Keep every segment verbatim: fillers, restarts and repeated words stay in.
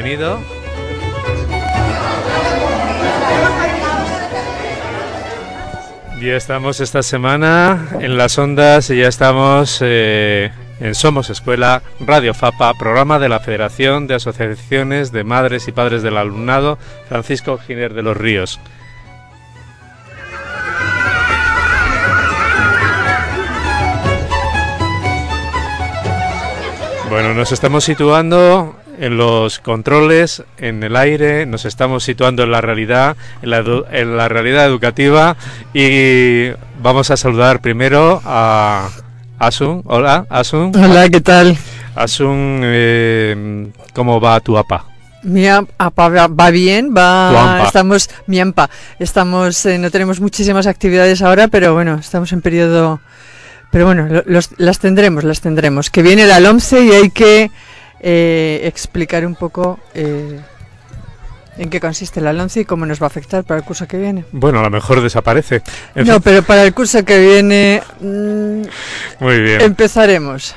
bienvenido. Ya estamos esta semana en las ondas y ya estamos eh, en Somos Escuela, Radio FAPA, programa de la Federación de Asociaciones de Madres y Padres del Alumnado, Francisco Giner de los Ríos. Bueno, nos estamos situando en los controles, en el aire, nos estamos situando en la realidad, en la, edu- en la realidad educativa, y vamos a saludar primero a Asun. Hola, Asun. Hola, ¿qué tal? Asun, eh, ¿cómo va tu A P A? Mi A P A va, va bien, va. Tu A M P A. Estamos, mi A M P A. Estamos, eh, no tenemos muchísimas actividades ahora, pero bueno, estamos en periodo. Pero bueno, lo- los, las tendremos, las tendremos. Que viene la LOMCE y hay que eh, explicar un poco eh, en qué consiste la LOMCE y cómo nos va a afectar para el curso que viene. Bueno, a lo mejor desaparece. En No, fin, pero para el curso que viene mm, muy bien. empezaremos.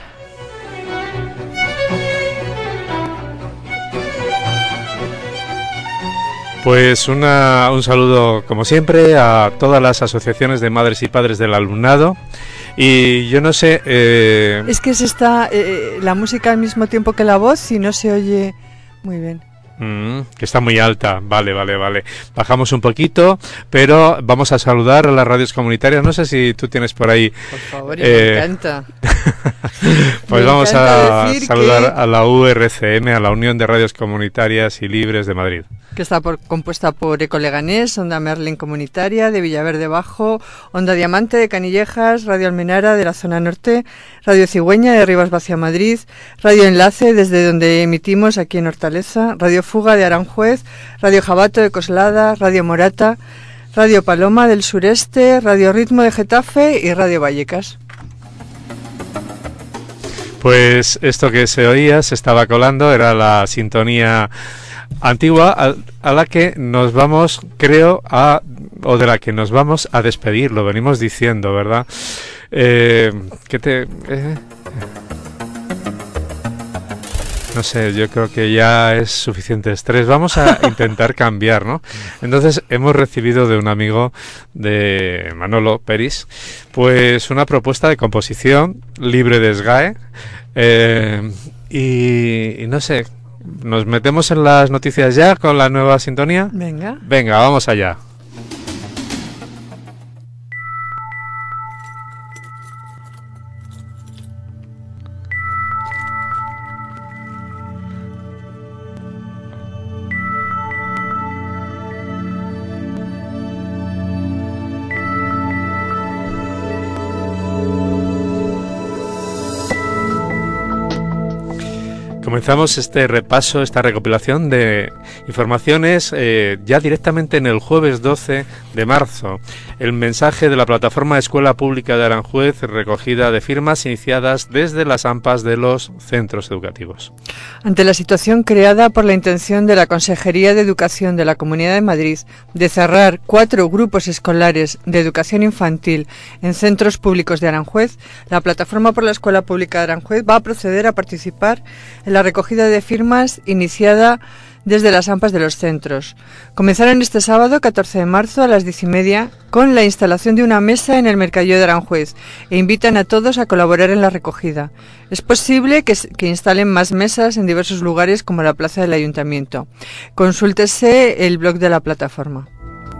Pues una, un saludo, como siempre, a todas las asociaciones de madres y padres del alumnado. Y yo no sé... Eh, Es que se está eh, la música al mismo tiempo que la voz y no se oye muy bien. Mm, que está muy alta, vale, vale, vale. Bajamos un poquito, pero vamos a saludar a las radios comunitarias. No sé si tú tienes por ahí. Por favor, y Eh, me encanta. Pues Me vamos encanta a decir saludar que- a la U R C M, a la Unión de Radios Comunitarias y Libres de Madrid. Que está por, compuesta por Eco Leganés, Onda Merlin Comunitaria, de Villaverde Bajo, Onda Diamante de Canillejas, Radio Almenara de la zona norte, Radio Cigüeña de Rivas Vacia Madrid, Radio Enlace desde donde emitimos aquí en Hortaleza, Radio Fuga de Aranjuez, Radio Jabato de Coslada, Radio Morata, Radio Paloma del sureste, Radio Ritmo de Getafe y Radio Vallecas. Pues esto que se oía, se estaba colando, era la sintonía antigua a, a la que nos vamos, creo, a o de la que nos vamos a despedir, lo venimos diciendo, ¿verdad? Eh, ¿qué te...? Eh, no sé, yo creo que ya es suficiente estrés. Vamos a intentar cambiar, ¿no? Entonces, hemos recibido de un amigo de Manolo Peris, pues una propuesta de composición libre de S G A E. Eh, y, y no sé, ¿nos metemos en las noticias ya con la nueva sintonía? Venga. Venga, vamos allá. Comenzamos este repaso, esta recopilación de informaciones eh, ya directamente en el jueves doce de marzo. El mensaje de la plataforma Escuela Pública de Aranjuez, recogida de firmas iniciadas desde las A M P As de los centros educativos. Ante la situación creada por la intención de la Consejería de Educación de la Comunidad de Madrid de cerrar cuatro grupos escolares de educación infantil en centros públicos de Aranjuez, la Plataforma por la Escuela Pública de Aranjuez va a proceder a participar en la recogida de firmas iniciada desde las A M P As de los centros. Comenzaron este sábado, catorce de marzo, a las diez y media, con la instalación de una mesa en el Mercadillo de Aranjuez e invitan a todos a colaborar en la recogida. Es posible que, que instalen más mesas en diversos lugares como la plaza del Ayuntamiento. Consúltese el blog de la plataforma.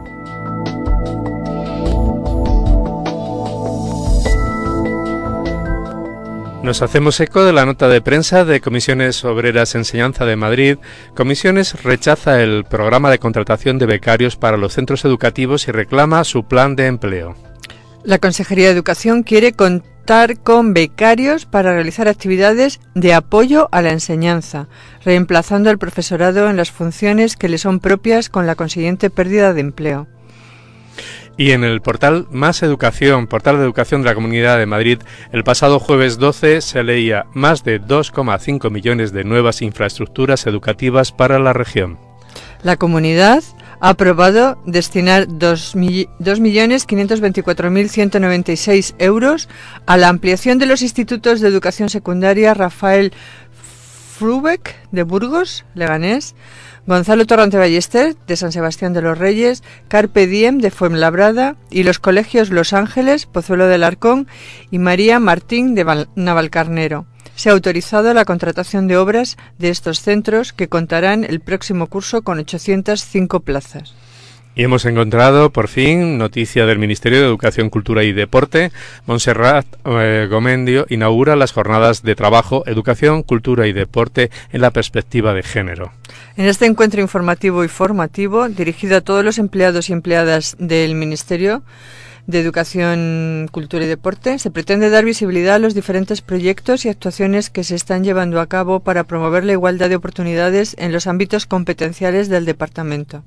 Nos hacemos eco de la nota de prensa de Comisiones Obreras Enseñanza de Madrid. Comisiones rechaza el programa de contratación de becarios para los centros educativos y reclama su plan de empleo. La Consejería de Educación quiere contar con becarios para realizar actividades de apoyo a la enseñanza, reemplazando al profesorado en las funciones que le son propias con la consiguiente pérdida de empleo. Y en el portal Más Educación, portal de educación de la Comunidad de Madrid, el pasado jueves doce se leía más de dos coma cinco millones de nuevas infraestructuras educativas para la región. La comunidad ha aprobado destinar dos millones quinientos veinticuatro mil ciento noventa y seis euros a la ampliación de los institutos de educación secundaria Rafael Frubeck de Burgos, Leganés, Gonzalo Torrante Ballester de San Sebastián de los Reyes, Carpe Diem de Fuenlabrada y los colegios Los Ángeles, Pozuelo del Arcón y María Martín de Val- Navalcarnero. Se ha autorizado la contratación de obras de estos centros que contarán el próximo curso con ochocientas cinco plazas. Y hemos encontrado, por fin, noticia del Ministerio de Educación, Cultura y Deporte. Montserrat eh, Gomendio inaugura las jornadas de trabajo, educación, cultura y deporte en la perspectiva de género. En este encuentro informativo y formativo, dirigido a todos los empleados y empleadas del Ministerio de Educación, Cultura y Deporte, se pretende dar visibilidad a los diferentes proyectos y actuaciones que se están llevando a cabo para promover la igualdad de oportunidades en los ámbitos competenciales del Departamento.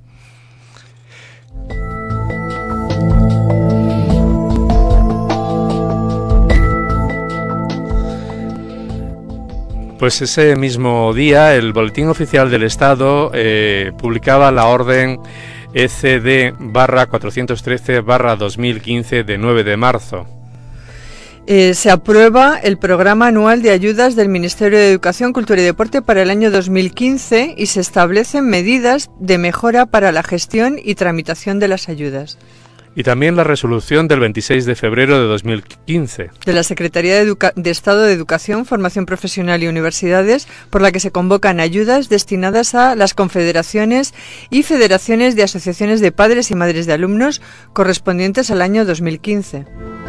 Pues ese mismo día el Boletín Oficial del Estado eh, publicaba la orden E C D barra cuatrocientos trece barra dos mil quince de nueve de marzo. Eh, se aprueba el programa anual de ayudas del Ministerio de Educación, Cultura y Deporte para el año dos mil quince y se establecen medidas de mejora para la gestión y tramitación de las ayudas. Y también la resolución del veintiséis de febrero de dos mil quince. De la Secretaría de, Educa- de Estado de Educación, Formación Profesional y Universidades, por la que se convocan ayudas destinadas a las confederaciones y federaciones de asociaciones de padres y madres de alumnos correspondientes al año dos mil quince.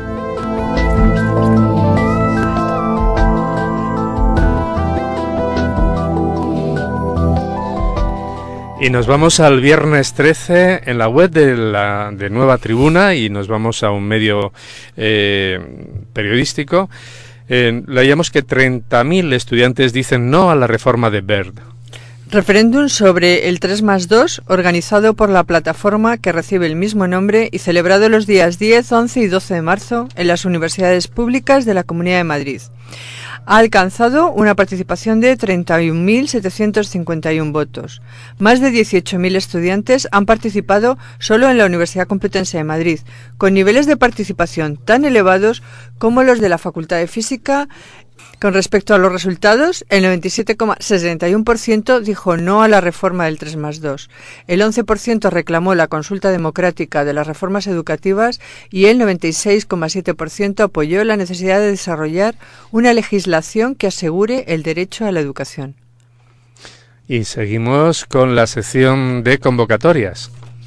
Y nos vamos al viernes trece en la web de la de Nueva Tribuna y nos vamos a un medio eh, periodístico. Eh, leíamos que treinta mil estudiantes dicen no a la reforma de Wert. Referéndum sobre el tres más dos, organizado por la plataforma que recibe el mismo nombre y celebrado los días diez, once y doce de marzo en las universidades públicas de la Comunidad de Madrid. Ha alcanzado una participación de treinta y un mil setecientos cincuenta y uno votos. Más de dieciocho mil estudiantes han participado solo en la Universidad Complutense de Madrid, con niveles de participación tan elevados como los de la Facultad de Física. Con respecto a los resultados, el noventa y siete coma sesenta y uno por ciento dijo no a la reforma del tres más dos, el once por ciento reclamó la consulta democrática de las reformas educativas y el noventa y seis coma siete por ciento apoyó la necesidad de desarrollar una legislación que asegure el derecho a la educación. Y seguimos con la sección de convocatorias.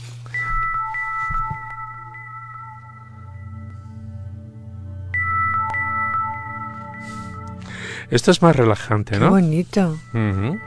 Esto es más relajante, ¿no? Qué bonito. Uh-huh.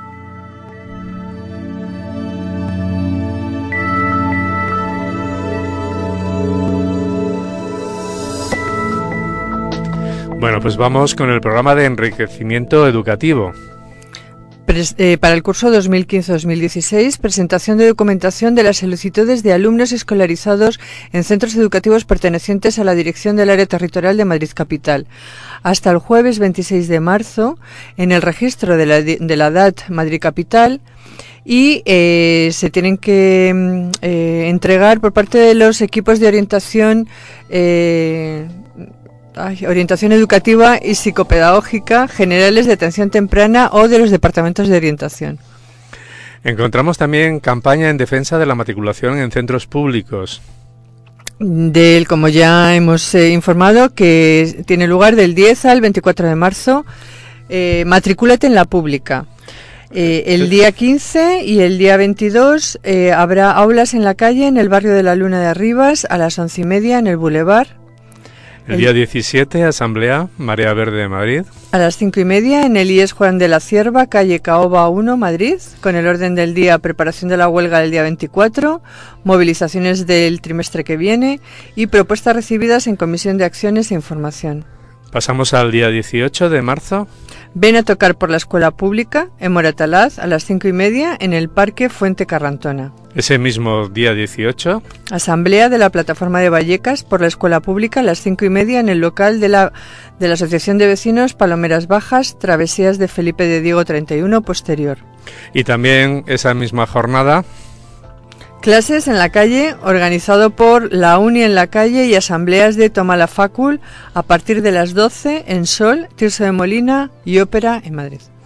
Bueno, pues vamos con el programa de enriquecimiento educativo. Pres- eh, para el curso dos mil quince dos mil dieciséis, presentación de documentación de las solicitudes de alumnos escolarizados en centros educativos pertenecientes a la Dirección del Área Territorial de Madrid Capital. Hasta el jueves veintiséis de marzo, en el registro de la, de la D A T Madrid Capital, y eh, se tienen que eh, entregar por parte de los equipos de orientación eh, Ay, orientación educativa y psicopedagógica generales de atención temprana o de los departamentos de orientación. Encontramos también campaña en defensa de la matriculación en centros públicos. Del, como ya hemos eh, informado, que tiene lugar del diez al veinticuatro de marzo. Eh, matricúlate en la pública. Eh, el día quince y el día veintidós eh, habrá aulas en la calle en el barrio de la Luna de Arribas a las once y media en el Boulevard. El día diecisiete, Asamblea Marea Verde de Madrid. A las cinco y media en el I E S Juan de la Cierva, calle Caoba uno, Madrid, con el orden del día preparación de la huelga del día veinticuatro, movilizaciones del trimestre que viene y propuestas recibidas en Comisión de Acciones e Información. Pasamos al día dieciocho de marzo. Ven a tocar por la escuela pública en Moratalaz a las cinco y media en el Parque Fuente Carrantona. Ese mismo día dieciocho. Asamblea de la Plataforma de Vallecas por la escuela pública a las cinco y media en el local de la, de la Asociación de Vecinos Palomeras Bajas, Travesías de Felipe de Diego treinta y uno posterior. Y también esa misma jornada. Clases en la calle, organizado por la Uni en la calle y asambleas de Toma la Facul a partir de las doce en Sol, Tirso de Molina y Ópera en Madrid.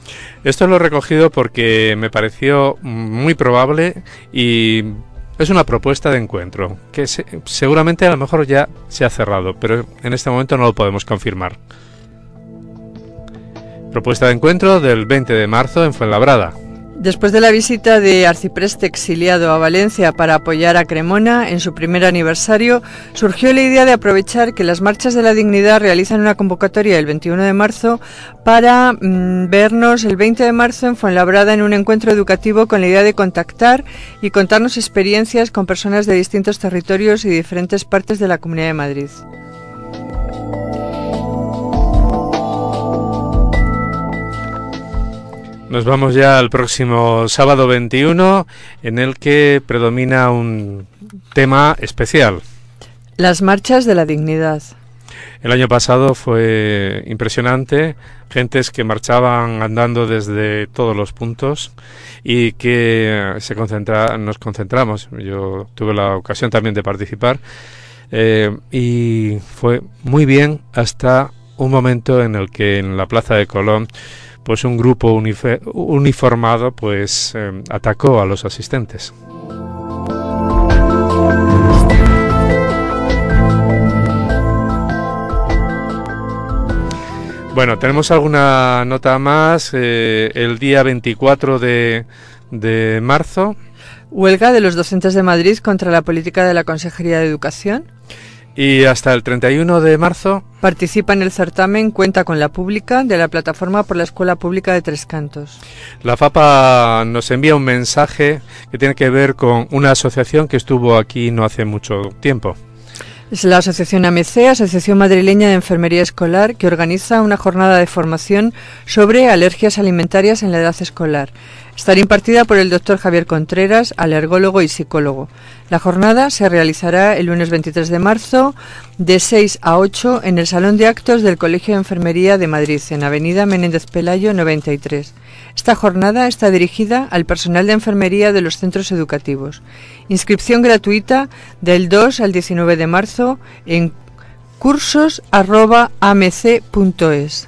Esto lo he recogido porque me pareció muy probable y es una propuesta de encuentro que se, seguramente a lo mejor ya se ha cerrado, pero en este momento no lo podemos confirmar. Propuesta de encuentro del veinte de marzo en Fuenlabrada. Después de la visita de arcipreste exiliado a Valencia para apoyar a Cremona en su primer aniversario, surgió la idea de aprovechar que las Marchas de la Dignidad realizan una convocatoria el veintiuno de marzo para mmm, vernos el veinte de marzo en Fuenlabrada en un encuentro educativo con la idea de contactar y contarnos experiencias con personas de distintos territorios y diferentes partes de la Comunidad de Madrid. Nos vamos ya al próximo sábado veintiuno, en el que predomina un tema especial. Las Marchas de la Dignidad. El año pasado fue impresionante, gentes que marchaban andando desde todos los puntos y que se concentra, nos concentramos. Yo tuve la ocasión también de participar eh, y fue muy bien hasta un momento en el que en la Plaza de Colón pues un grupo unife- uniformado pues eh, atacó a los asistentes. Bueno, tenemos alguna nota más. Eh, el día veinticuatro de, de marzo. Huelga de los docentes de Madrid contra la política de la Consejería de Educación. Y hasta el treinta y uno de marzo... Participa en el certamen Cuenta con la Pública de la Plataforma por la Escuela Pública de Tres Cantos. La FAPA nos envía un mensaje que tiene que ver con una asociación que estuvo aquí no hace mucho tiempo. Es la Asociación A M C, Asociación Madrileña de Enfermería Escolar, que organiza una jornada de formación sobre alergias alimentarias en la edad escolar. Estará impartida por el doctor Javier Contreras, alergólogo y psicólogo. La jornada se realizará el lunes veintitrés de marzo de seis a ocho en el Salón de Actos del Colegio de Enfermería de Madrid, en Avenida Menéndez Pelayo noventa y tres. Esta jornada está dirigida al personal de enfermería de los centros educativos. Inscripción gratuita del dos al diecinueve de marzo en cursos arroba a m c punto es.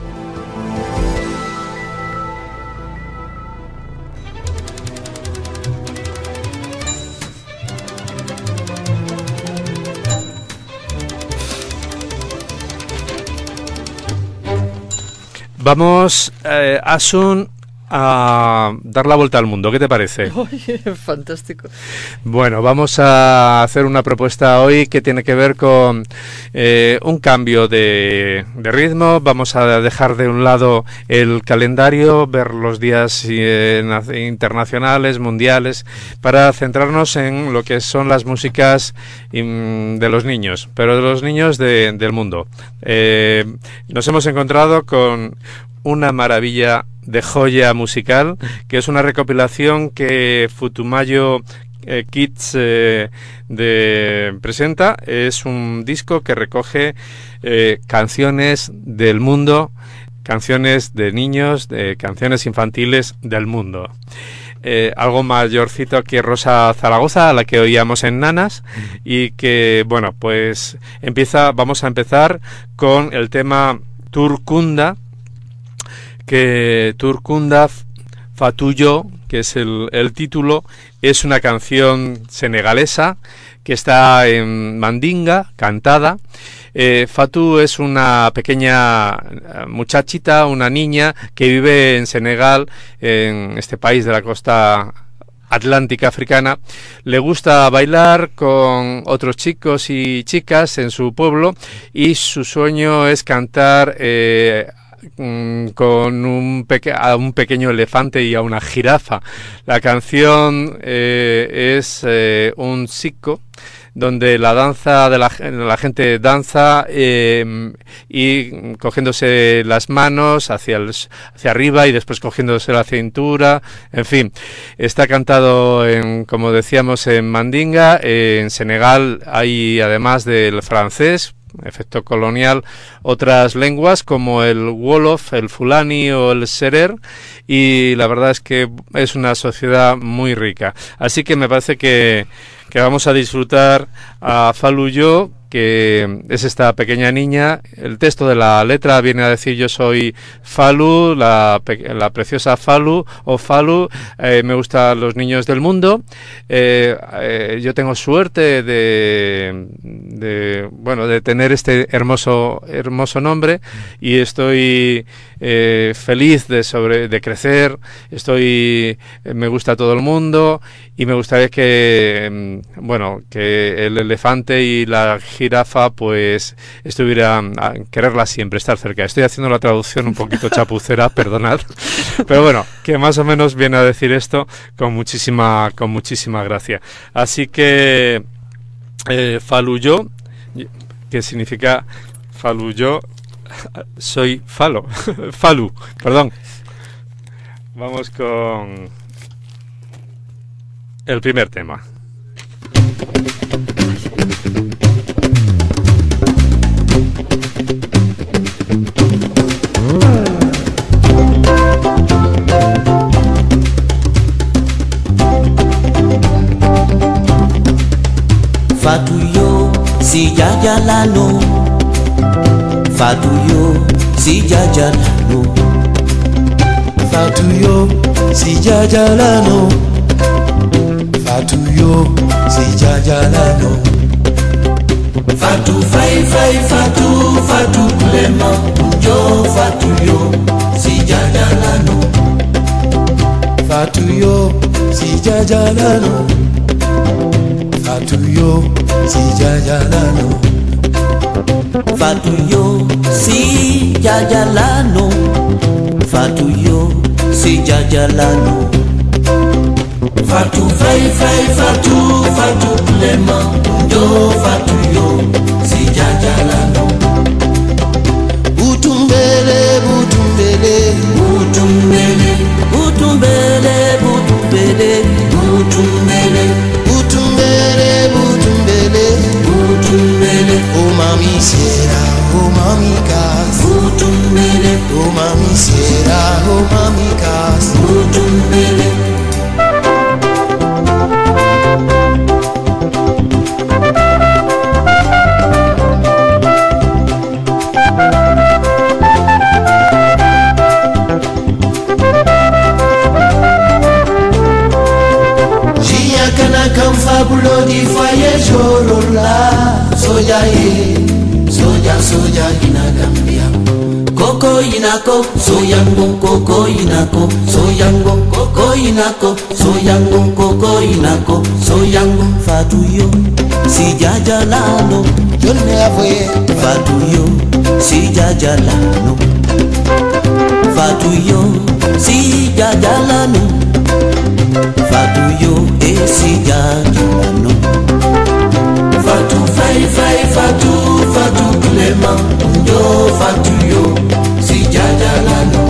Vamos, eh, Asun, a dar la vuelta al mundo. ¿Qué te parece? Oye, fantástico. Bueno, vamos a hacer una propuesta hoy que tiene que ver con eh, un cambio de, de ritmo. Vamos a dejar de un lado el calendario, ver los días eh, internacionales, mundiales, para centrarnos en lo que son las músicas in, de los niños, pero de los niños de, del mundo. Eh, nos hemos encontrado con una maravilla de joya musical, que es una recopilación que Futumayo eh, Kids eh, de, presenta. Es un disco que recoge eh, canciones del mundo, canciones de niños, de canciones infantiles del mundo. Eh, algo mayorcito que Rosa Zaragoza, a la que oíamos en Nanas, y que, bueno, pues empieza, vamos a empezar con el tema Turkunda, que Turkunda Fatuyo, que es el, el título, es una canción senegalesa que está en mandinga, cantada. Eh, Fatou es una pequeña muchachita, una niña que vive en Senegal, en este país de la costa atlántica africana. Le gusta bailar con otros chicos y chicas en su pueblo y su sueño es cantar eh, con un, peque a un pequeño elefante y a una jirafa. La canción eh, es eh, un sico, donde la danza de la, la gente danza eh, y cogiéndose las manos hacia, el, hacia arriba y después cogiéndose la cintura. En fin, está cantado en, como decíamos, en mandinga. En Senegal hay, además del francés, efecto colonial, otras lenguas como el wolof, el fulani o el serer, y la verdad es que es una sociedad muy rica. Así que me parece que, que vamos a disfrutar a Fatuyo que es esta pequeña niña. El texto de la letra viene a decir: yo soy Falu, la, la preciosa Falu o Falu, eh, me gustan los niños del mundo, eh, eh, yo tengo suerte de, de, bueno, de tener este hermoso, hermoso nombre, y estoy eh, feliz de, sobre, de crecer, estoy, eh, me gusta todo el mundo, y me gustaría que, bueno, que el elefante y la jirafa pues estuvieran, a quererla siempre, estar cerca. Estoy haciendo la traducción un poquito chapucera, perdonad, pero bueno, que más o menos viene a decir esto con muchísima, con muchísima gracia. Así que eh, Faluyo, que significa Faluyo, soy Falo, Falu, perdón. Vamos con el primer tema. Fatuyo si jajalano, Fatuyo si jajalano, Fatuyo si jajalano, Fatuyo si jajalano, Fatu fai fai Fatu Fatu Clement, yo Fatuyo si jajalano, Fatuyo si jajalano, Fatuyo si jajalano, Fatuyo si jajalano, Fatuyo si jajalano, Fatu fai fai Fatu Fatu Clement, yo Fatuyo si jajalano, Butumbele butumbele Butumbele Butumbele Butumbele Butumbele Butumbele butumbele Butumbele Oh mami sera, oh mami kas Butumbele Oh mami sera, oh mami kas Butumbele Fabulo di foye jorola soya ye soya soya ina Gambia Koko inako soyango koko inako soyango koko inako soyango koko inako soyango Fatuyo si jajalano Jonne avoye Fatuyo si jajalano Fatuyo si jajalano Fatuyo e si jajalano Fatu fai fai Fatu Fatu Clement, yo Fatuyo si jajalano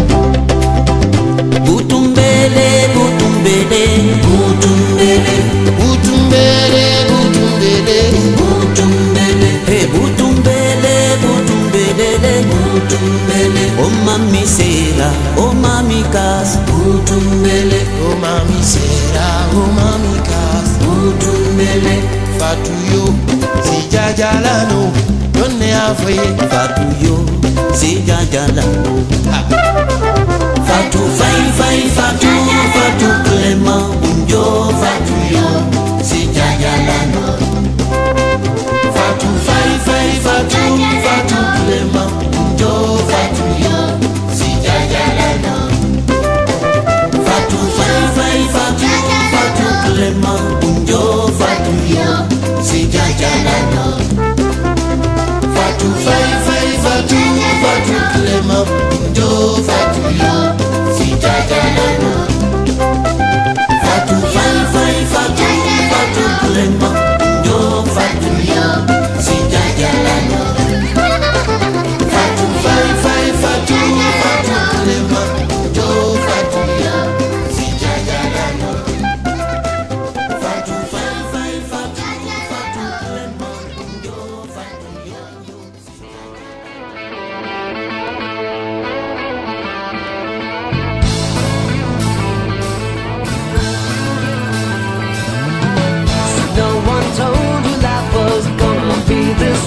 Butumbele Butumbele Butumbele Butumbele butumbele Butumbele Hey Butumbele Butumbele Butumbele Oh mami sera Oh mami kas Butumbele Oh mami sera, oh mami kas Butumbele Fatuyo si jajalano Jonne avoye Fatuyo si jajalano Fatu fai fai Fatu Fatu Clement, yo Fatuyo si jajalano Fatu fai fai Fatu Fatu Clement, yo Fatuyo si jajalano Fatu fai fai Fatu Fatu Clement, yo Fatuyo si jajalano Fatu fai fai Fatu Fatu Clement Do Fatuyo si jajalano Fatu fai fai Fatu Fatu Clement, yo Fatuyo si jajalano Fatu fai fai Fatu Fatu Clement Do Fatuyo si jajalano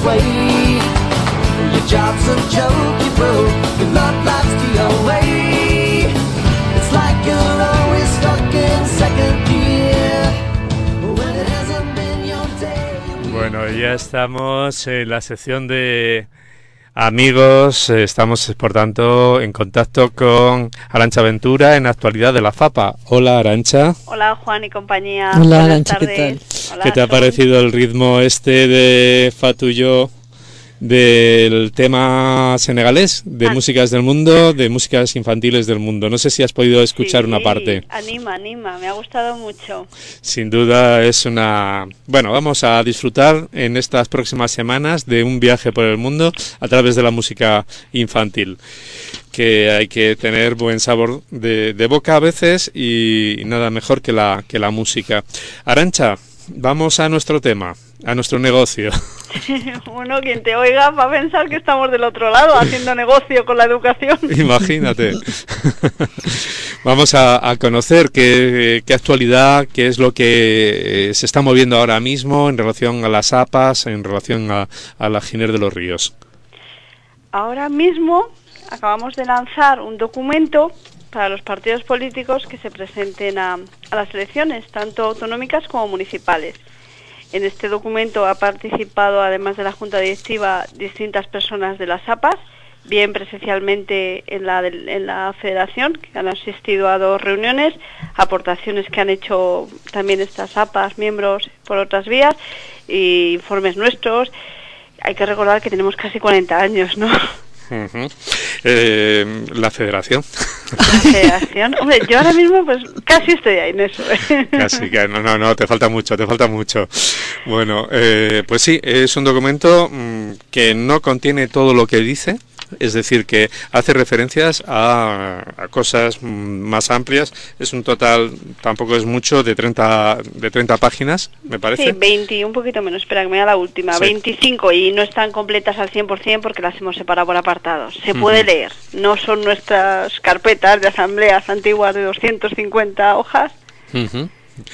way. Your job's a joke, you broke, your love life's to your way. It's like you're always stuck in second gear when it hasn't been your day. Bueno, ya estamos en la sección de amigos, estamos por tanto en contacto con Arantxa Ventura en Actualidad de la FAPA. Hola, Arantxa. Hola, Juan y compañía. Hola, Arantxa, ¿qué tal? Hola, ¿Qué te ha Sol. parecido el ritmo este de Fatuyo del tema senegalés, de Ah. músicas del mundo, de músicas infantiles del mundo? No sé si has podido escuchar Sí, una parte. Anima, anima, me ha gustado mucho. Sin duda es una... Bueno, vamos a disfrutar en estas próximas semanas de un viaje por el mundo a través de la música infantil, que hay que tener buen sabor de, de boca a veces y nada mejor que la, que la música. Arantxa, vamos a nuestro tema, a nuestro negocio. Bueno, quien te oiga va a pensar que estamos del otro lado haciendo negocio con la educación. Imagínate. Vamos a, a conocer qué, qué actualidad, qué es lo que eh, se está moviendo ahora mismo en relación a las A P As, en relación a, a la Giner de los Ríos. Ahora mismo acabamos de lanzar un documento para los partidos políticos que se presenten a, a las elecciones, tanto autonómicas como municipales. En este documento ha participado, además de la Junta Directiva, distintas personas de las A P As, bien presencialmente en la, del- en la Federación, que han asistido a dos reuniones, aportaciones que han hecho también estas A P As, miembros por otras vías, y informes nuestros. Hay que recordar que tenemos casi cuarenta años, ¿no? Uh-huh. Eh, la Federación. La Federación. Hombre, yo ahora mismo pues casi estoy ahí en eso. ¿eh? Casi que no, no, no, te falta mucho, te falta mucho. Bueno, eh, pues sí, es un documento mmm, que no contiene todo lo que dice, es decir, que hace referencias a, a cosas mm, más amplias. Es un total, tampoco es mucho, de treinta, de treinta páginas, me parece. Sí, veinte, un poquito menos, espera que me da la última, Sí. veinticinco, y no están completas al cien por ciento porque las hemos separado por apartados. Se Ujú. puede leer, no son nuestras carpetas de asambleas antiguas de doscientas cincuenta hojas. Ujú.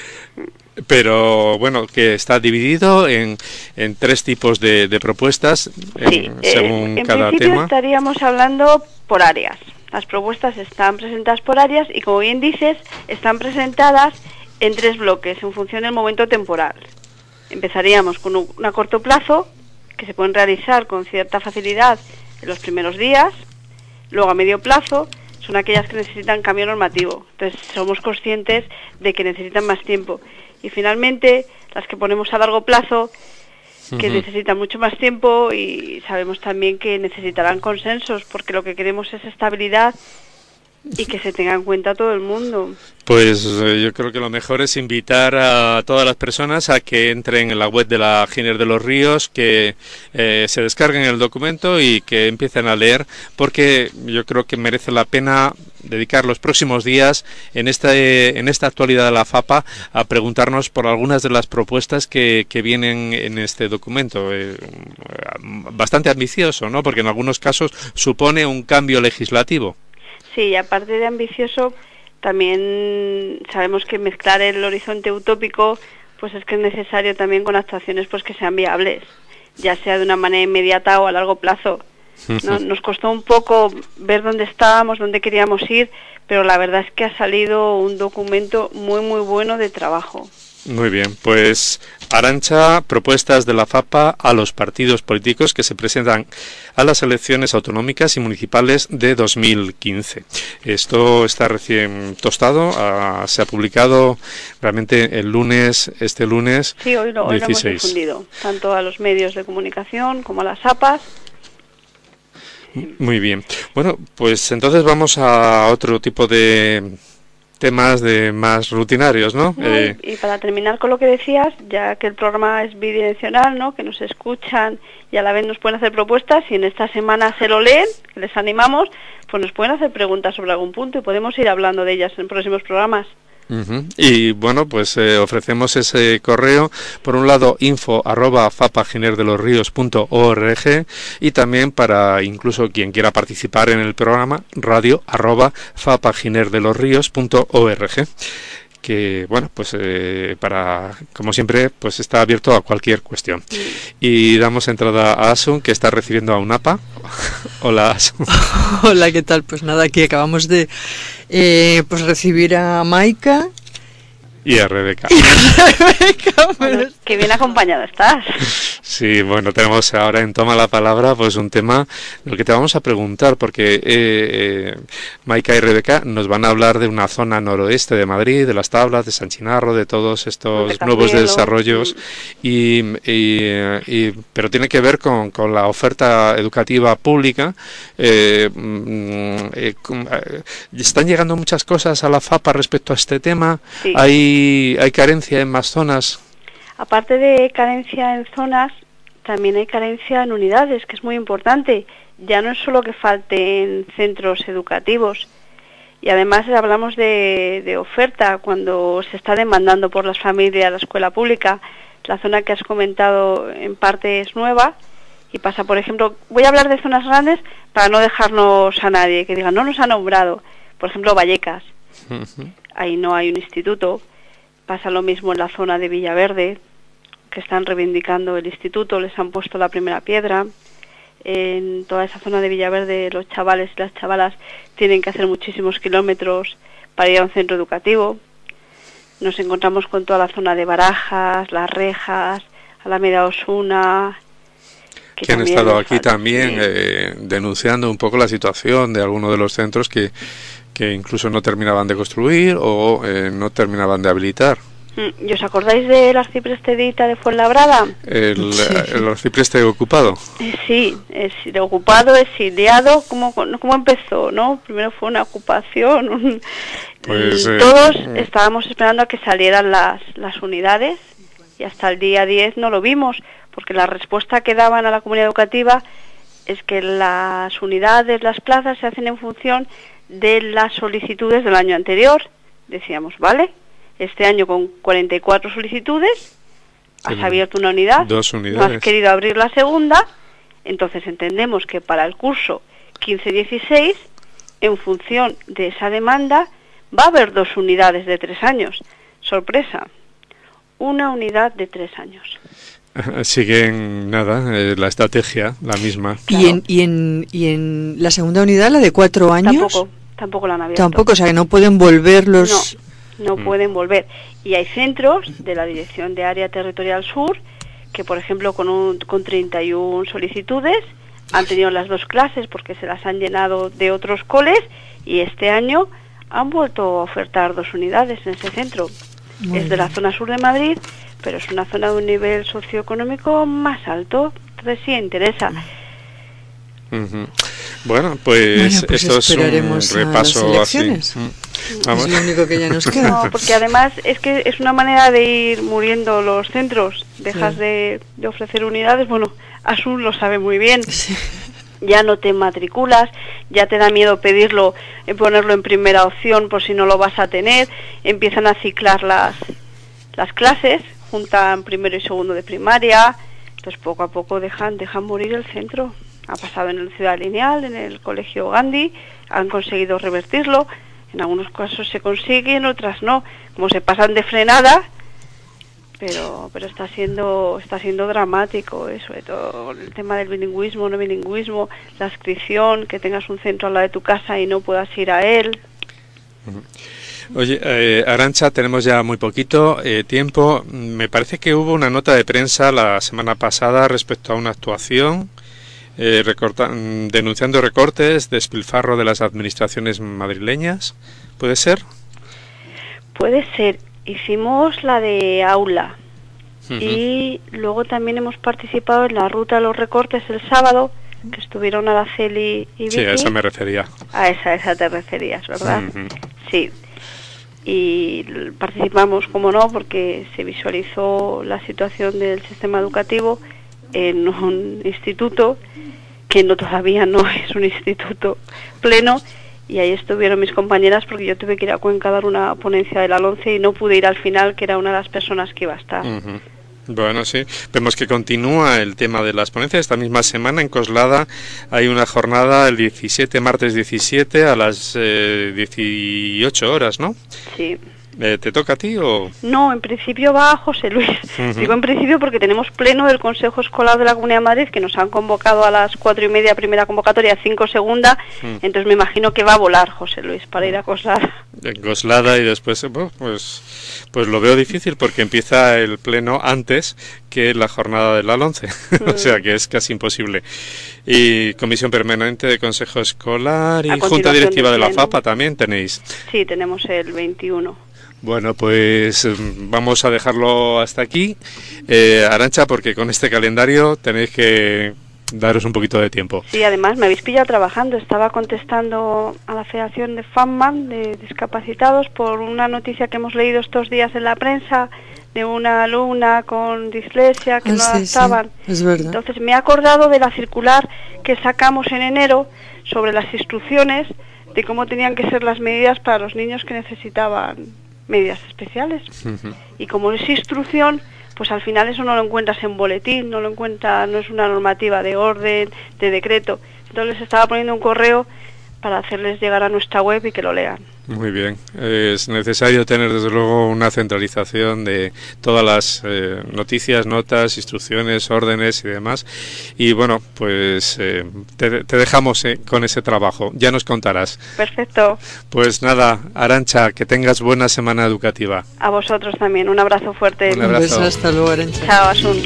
Pero bueno, que está dividido en, en tres tipos de, de propuestas en- Sí, eh, según en cada principio tema. estaríamos hablando por áreas. Las propuestas están presentadas por áreas y, como bien dices, están presentadas en tres bloques en función del momento temporal. Empezaríamos con un, un a corto plazo, que se pueden realizar con cierta facilidad en los primeros días. Luego, a medio plazo, son aquellas que necesitan cambio normativo. Entonces, somos conscientes de que necesitan más tiempo. Y finalmente, las que ponemos a largo plazo, que Ujú. necesitan mucho más tiempo, y sabemos también que necesitarán consensos, porque lo que queremos es estabilidad y que se tenga en cuenta todo el mundo. Pues eh, yo creo que lo mejor es invitar a todas las personas a que entren en la web de la Giner de los Ríos, que eh, se descarguen el documento y que empiecen a leer, porque yo creo que merece la pena dedicar los próximos días en esta, eh, en esta actualidad de la FAPA a preguntarnos por algunas de las propuestas que, que vienen en este documento. Eh, bastante ambicioso, ¿no? Porque en algunos casos supone un cambio legislativo. Sí, y aparte de ambicioso, también sabemos que mezclar el horizonte utópico pues es que es necesario también con actuaciones pues que sean viables, ya sea de una manera inmediata o a largo plazo. ¿No? Nos costó un poco ver dónde estábamos, dónde queríamos ir, pero la verdad es que ha salido un documento muy muy bueno de trabajo. Muy bien, pues Arantxa, propuestas de la FAPA a los partidos políticos que se presentan a las elecciones autonómicas y municipales de dos mil quince. Esto está recién tostado, ah, se ha publicado realmente el lunes, este lunes Sí, hoy lo, hoy lo hemos dieciséis. difundido, tanto a los medios de comunicación como a las A P As. Muy bien. Bueno, pues entonces vamos a otro tipo de temas de más rutinarios, ¿no? No, Eh, y, y para terminar con lo que decías, ya que el programa es bidireccional, ¿no? Que nos escuchan y a la vez nos pueden hacer propuestas, y en esta semana se lo leen, que les animamos, pues nos pueden hacer preguntas sobre algún punto y podemos ir hablando de ellas en próximos programas. Ujú. Y bueno, pues eh, ofrecemos ese correo, por un lado info arroba fapaginerdelosrios.org, y también para incluso quien quiera participar en el programa, radio arroba fapaginerdelosrios.org. que bueno, pues eh, para, como siempre, pues está abierto a cualquier cuestión. Y damos entrada a Asun, que está recibiendo a UNAPA. Hola, Asun. Hola, ¿qué tal? Pues nada, aquí acabamos de eh, pues recibir a Maika. Y a Rebeca. Bueno, qué bien acompañado estás. Sí, bueno, tenemos ahora en Toma la Palabra pues un tema del que te vamos a preguntar, porque eh, eh, Maika y Rebeca nos van a hablar de una zona noroeste de Madrid, de las Tablas, de San Chinarro, de todos estos de nuevos Cacielo, desarrollos, mm. y, y, y, pero tiene que ver con, con la oferta educativa pública. Eh, eh, eh, están llegando muchas cosas a la FAPA respecto a este tema. Sí. Hay, hay carencia en más zonas. Aparte de carencia en zonas, también hay carencia en unidades, que es muy importante. Ya no es solo que falten centros educativos. Y además hablamos de, de oferta, cuando se está demandando por las familias la escuela pública. La zona que has comentado en parte es nueva y pasa, por ejemplo, voy a hablar de zonas grandes para no dejarnos a nadie, que digan, no nos ha nombrado. Por ejemplo, Vallecas. Uh-huh. Ahí no hay un instituto. Pasa lo mismo en la zona de Villaverde, que están reivindicando el instituto, les han puesto la primera piedra. En toda esa zona de Villaverde los chavales y las chavalas tienen que hacer muchísimos kilómetros para ir a un centro educativo. Nos encontramos con toda la zona de Barajas, Las Rejas, Alameda Osuna. Que, que han estado aquí falta, también sí. eh, denunciando un poco la situación de algunos de los centros que, que incluso no terminaban de construir o eh, no terminaban de habilitar. ¿Y os acordáis del arcipreste de Ita de Fuenlabrada? El, el arcipreste ocupado. Eh, sí, es ocupado, exiliado. ¿Cómo, ¿Cómo empezó, no? Primero fue una ocupación. Un, pues, eh, todos eh, estábamos esperando a que salieran las, las unidades y hasta el día diez no lo vimos, porque la respuesta que daban a la comunidad educativa es que las unidades, las plazas se hacen en función de las solicitudes del año anterior. Decíamos, vale, este año con cuarenta y cuatro solicitudes, has sí, abierto una unidad, dos unidades. No has querido abrir la segunda, entonces entendemos que para el curso quince dieciséis, en función de esa demanda, va a haber dos unidades de tres años. Sorpresa, una unidad de tres años. Siguen, nada, eh, la estrategia, la misma. Claro. ¿Y, en, y, en, ¿Y en la segunda unidad, la de cuatro años? Tampoco, tampoco la han abierto. Tampoco, o sea, que no pueden volver los... No. No mm. pueden volver. Y hay centros de la Dirección de Área Territorial Sur que, por ejemplo, con, un, con treinta y una solicitudes han tenido las dos clases porque se las han llenado de otros coles y este año han vuelto a ofertar dos unidades en ese centro. Muy es de la zona sur de Madrid, pero es una zona de un nivel socioeconómico más alto. Entonces sí interesa. Uh-huh. Bueno, pues, bueno, pues esto es un repaso así. Vamos. Es lo único que ya nos queda. No, porque además es que es una manera de ir muriendo los centros. Dejas sí. de, de ofrecer unidades. Bueno, Asun lo sabe muy bien. Sí. Ya no te matriculas, ya te da miedo pedirlo, eh, ponerlo en primera opción por si no lo vas a tener. Empiezan a ciclar las, las clases, juntan primero y segundo de primaria. Entonces poco a poco dejan, dejan morir el centro. Ha pasado en el Ciudad Lineal, en el Colegio Gandhi, han conseguido revertirlo. En algunos casos se consigue, en otras no. Como se pasan de frenada, pero pero está siendo está siendo dramático, eh, sobre todo el tema del bilingüismo, no bilingüismo, la adscripción, que tengas un centro al lado de tu casa y no puedas ir a él. Oye, eh, Arantxa, tenemos ya muy poquito eh, tiempo. Me parece que hubo una nota de prensa la semana pasada respecto a una actuación Eh, recorta, denunciando recortes, despilfarro de las administraciones madrileñas, ¿puede ser? Puede ser. Hicimos la de aula uh-huh. y luego también hemos participado en la ruta de los recortes el sábado, que estuvieron Araceli y Vicky. Sí, a esa me refería. A esa, a esa te referías, ¿verdad? Uh-huh. Sí. Y participamos, como no, porque se visualizó la situación del sistema educativo en un instituto que no todavía no es un instituto pleno, y ahí estuvieron mis compañeras porque yo tuve que ir a Cuenca a dar una ponencia de la LOMCE y no pude ir al final, que era una de las personas que iba a estar. Uh-huh. Bueno, sí, vemos que continúa el tema de las ponencias. Esta misma semana en Coslada hay una jornada el diecisiete, martes diecisiete a las eh, dieciocho horas, ¿no? Sí. Eh, ¿Te toca a ti o...? No, en principio va a José Luis. Uh-huh. Digo en principio porque tenemos pleno del Consejo Escolar de la Comunidad de Madrid, que nos han convocado a las cuatro y media primera convocatoria, cinco segunda, uh-huh. Entonces me imagino que va a volar José Luis para ir a Coslada. En Coslada y después, bueno, pues, pues lo veo difícil porque empieza el pleno antes que la jornada de la once, uh-huh. O sea que es casi imposible. Y Comisión Permanente de Consejo Escolar y Junta Directiva de la FAPA también tenéis. Sí, tenemos el veintiuno. Bueno, pues vamos a dejarlo hasta aquí, eh, Arantxa, porque con este calendario tenéis que daros un poquito de tiempo. Sí, además me habéis pillado trabajando, estaba contestando a la Federación de FAMMAN, de discapacitados, por una noticia que hemos leído estos días en la prensa de una alumna con dislexia que ah, no sí, adaptaban. Sí, es verdad. Entonces me he acordado de la circular que sacamos en enero sobre las instrucciones de cómo tenían que ser las medidas para los niños que necesitaban medidas especiales. Uh-huh. Y como es instrucción, pues al final eso no lo encuentras en boletín, no lo encuentras, no es una normativa de orden, de decreto. Entonces les estaba poniendo un correo para hacerles llegar a nuestra web y que lo lean. Muy bien. Es necesario tener desde luego una centralización de todas las eh, noticias, notas, instrucciones, órdenes y demás. Y bueno, pues eh, te, te dejamos eh, con ese trabajo. Ya nos contarás. Perfecto. Pues nada, Arantxa, que tengas buena semana educativa. A vosotros también. Un abrazo fuerte. Un abrazo. Un beso, hasta luego, Arantxa. Chao, Asun.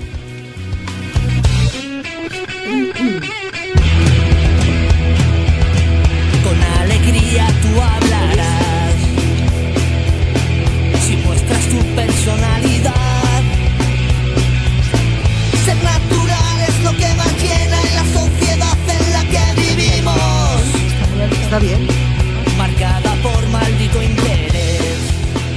Tú hablarás si muestras tu personalidad. Ser natural es lo que más llena en la sociedad en la que vivimos. Está bien. Marcada por maldito interés.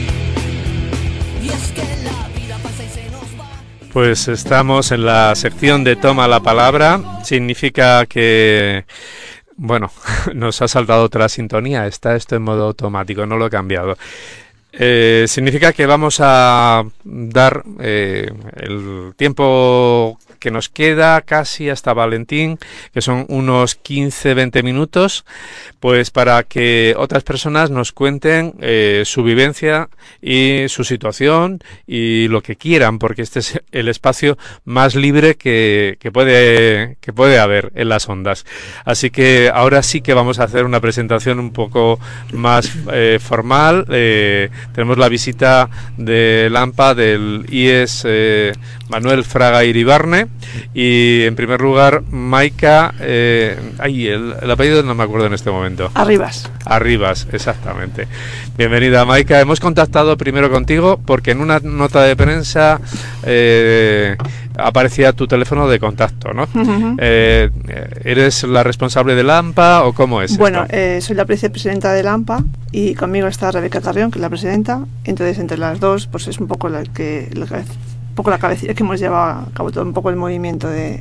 Y es que la vida pasa y se nos va. Pues estamos en la sección de Toma la Palabra. Significa que... Bueno, nos ha saltado otra sintonía, está esto en modo automático, no lo he cambiado. Eh, significa que vamos a dar eh, el tiempo que nos queda casi hasta Valentín, que son unos quince a veinte minutos, pues para que otras personas nos cuenten eh, su vivencia y su situación y lo que quieran, porque este es el espacio más libre que, que puede que puede haber en las ondas. Así que ahora sí que vamos a hacer una presentación un poco más eh, formal. Eh, tenemos la visita del AMPA del I E S eh, Manuel Fraga Iribarne. Y en primer lugar, Maika, eh, ay, el, el apellido no me acuerdo en este momento. Arribas. Arribas, exactamente. Bienvenida, Maika. Hemos contactado primero contigo porque en una nota de prensa eh, aparecía tu teléfono de contacto, ¿no? Uh-huh. Eh, ¿Eres la responsable del AMPA o cómo es? Bueno, eh, soy la vicepresidenta del AMPA y conmigo está Rebeca Carrión, que es la presidenta. Entonces, entre las dos, pues es un poco la que... La que un poco la cabecilla que hemos llevado a cabo todo un poco el movimiento de,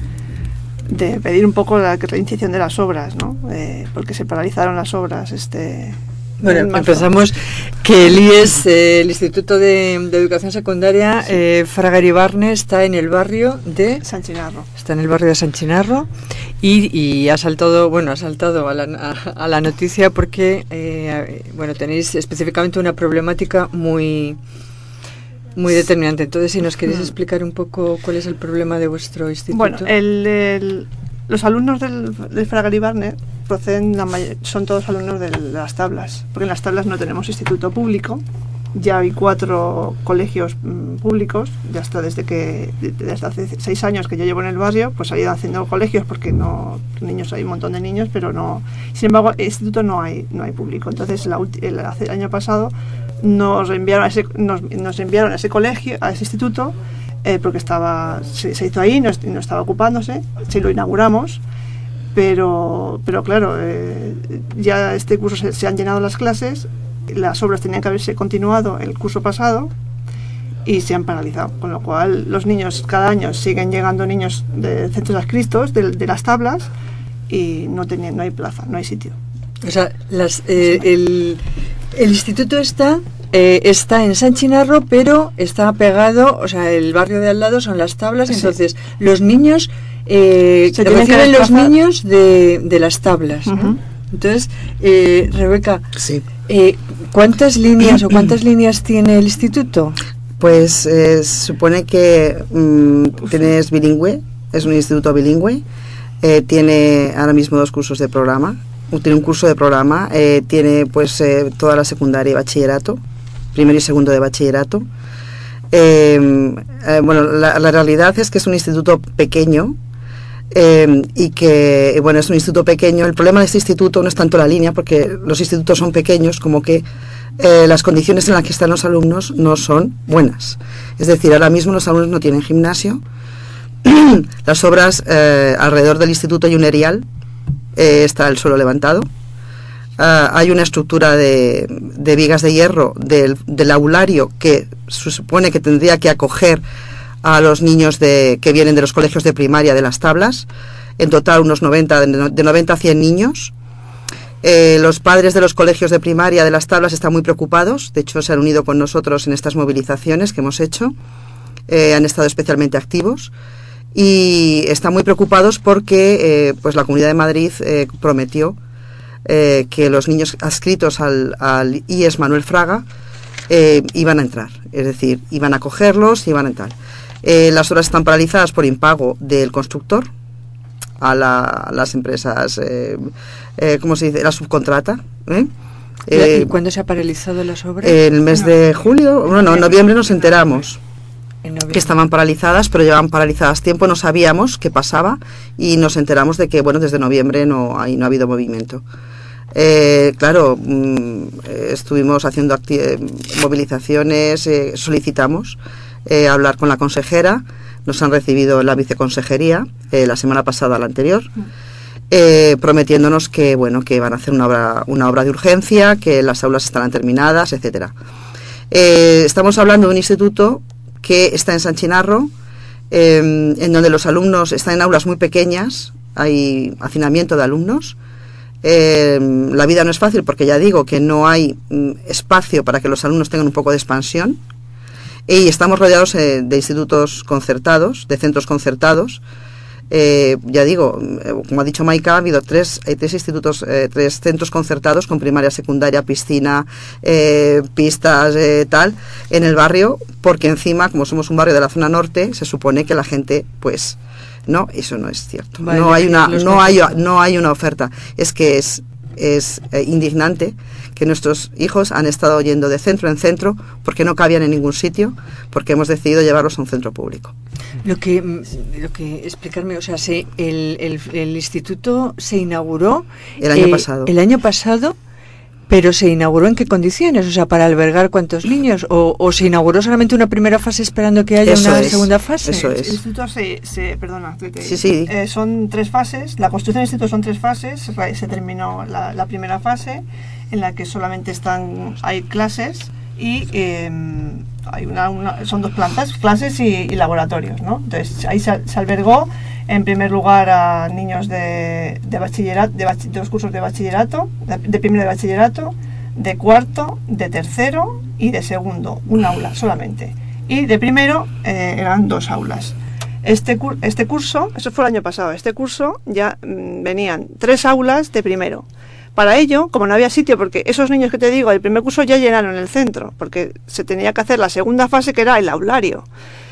de pedir un poco la reiniciación de las obras, ¿no? Eh, porque se paralizaron las obras este bueno, empezamos que el I E S, eh, el Instituto de, de Educación Secundaria, sí. eh, Fraga Iribarne, está en el barrio de San Chinarro. Está en el barrio de San Chinarro y, y ha saltado, bueno, ha saltado a la, a, a la noticia porque, eh, bueno, tenéis específicamente una problemática muy... muy determinante. Entonces, si nos queréis explicar un poco cuál es el problema de vuestro instituto. Bueno, el, el, los alumnos del, del Fraga Iribarne proceden, la may- son todos alumnos de las tablas, porque en las tablas no tenemos instituto público. Ya hay cuatro colegios mm, públicos, ya está desde que desde hace seis años que yo llevo en el barrio, pues han ido haciendo colegios porque no niños hay un montón de niños, pero no. Sin embargo, el instituto no hay no hay público. Entonces, la, el, el año pasado nos enviaron a ese, nos, nos enviaron a ese colegio, a ese instituto, eh, porque estaba se, se hizo ahí, no, no estaba ocupándose, sí lo inauguramos, pero pero claro, eh, ya este curso se, se han llenado las clases, las obras tenían que haberse continuado el curso pasado y se han paralizado, con lo cual los niños, cada año siguen llegando niños de centros adscritos, de, de las tablas, y no, tenía, no hay plaza, no hay sitio. O sea, las, eh, el, el instituto está eh, está en San Chinarro, pero está pegado, o sea, el barrio de al lado son las tablas, sí. Entonces los niños eh, se reciben los niños de, de las tablas, ¿no? Uh-huh. Entonces, eh, Rebeca, sí. Eh, ¿Cuántas líneas o cuántas líneas tiene el instituto? Pues eh, se supone que mm, tienes bilingüe, es un instituto bilingüe, eh, tiene ahora mismo dos cursos de programa, tiene un curso de programa, eh, tiene pues eh, toda la secundaria y bachillerato, primero y segundo de bachillerato. Eh, eh, bueno, la, la realidad es que es un instituto pequeño, Eh, y que, bueno, es un instituto pequeño. El problema de este instituto no es tanto la línea, porque los institutos son pequeños, como que eh, las condiciones en las que están los alumnos no son buenas. Es decir, ahora mismo los alumnos no tienen gimnasio. Las obras eh, alrededor del instituto hay un erial, eh, está el suelo levantado. Uh, hay una estructura de, de vigas de hierro del, del aulario que se supone que tendría que acoger a los niños de, que vienen de los colegios de primaria de Las Tablas, en total unos noventa, de noventa a cien niños. Eh, los padres de los colegios de primaria de Las Tablas están muy preocupados, de hecho se han unido con nosotros en estas movilizaciones que hemos hecho, eh, han estado especialmente activos y están muy preocupados porque eh, pues la Comunidad de Madrid eh, prometió eh, que los niños adscritos al, al I E S Manuel Fraga eh, iban a entrar, es decir, iban a cogerlos, iban a entrar. Eh, las obras están paralizadas por impago del constructor a, la, a las empresas, eh, eh, ¿cómo se dice? La subcontrata. ¿eh? Eh, ¿Y cuándo se ha paralizado las obras? El mes no. de julio, bueno, en noviembre nos enteramos en noviembre. que estaban paralizadas, pero llevaban paralizadas tiempo, no sabíamos qué pasaba y nos enteramos de que, bueno, desde noviembre no, ahí no ha habido movimiento. Eh, claro, mmm, estuvimos haciendo acti- movilizaciones, eh, solicitamos Eh, hablar con la consejera, nos han recibido en la viceconsejería eh, la semana pasada, la anterior, eh, prometiéndonos que bueno que van a hacer una obra, una obra de urgencia, que las aulas estarán terminadas, etcétera. Eh, estamos hablando de un instituto que está en San Chinarro, eh, en donde los alumnos están en aulas muy pequeñas, hay hacinamiento de alumnos. Eh, la vida no es fácil porque ya digo que no hay mm, espacio para que los alumnos tengan un poco de expansión. Y estamos rodeados eh, de institutos concertados, de centros concertados. Eh, ya digo, eh, como ha dicho Maika, ha habido tres, hay tres institutos, eh, tres centros concertados con primaria, secundaria, piscina, eh, pistas, eh, tal, en el barrio, porque encima, como somos un barrio de la zona norte, se supone que la gente, pues, no, eso no es cierto. Vale, no hay una, no hay, no hay una oferta. Es que es, es eh, indignante que nuestros hijos han estado yendo de centro en centro porque no cabían en ningún sitio, porque hemos decidido llevarlos a un centro público. Lo que, lo que explicarme, o sea, se, el, el, el instituto se inauguró el año eh, pasado. El año pasado, pero se inauguró ¿en qué condiciones? O sea, para albergar cuántos niños, o, o se inauguró solamente una primera fase esperando que haya eso una es, segunda fase. Eso es. El instituto se, se perdona, te, te, sí, sí. Eh, son tres fases. La construcción del instituto son tres fases. Se, se terminó la, la primera fase, en la que solamente están hay clases y eh, hay una, una, son dos plantas, clases y, y laboratorios, ¿no? Entonces ahí se, se albergó en primer lugar a niños de, de bachillerato, de, bach, de los cursos de bachillerato, de, de primero de bachillerato, de cuarto, de tercero y de segundo, un aula solamente. Y de primero eh, eran dos aulas. Este, este curso, eso fue el año pasado, este curso ya mmm, venían tres aulas de primero. Para ello, como no había sitio, porque esos niños que te digo del primer curso ya llenaron el centro, porque se tenía que hacer la segunda fase, que era el aulario.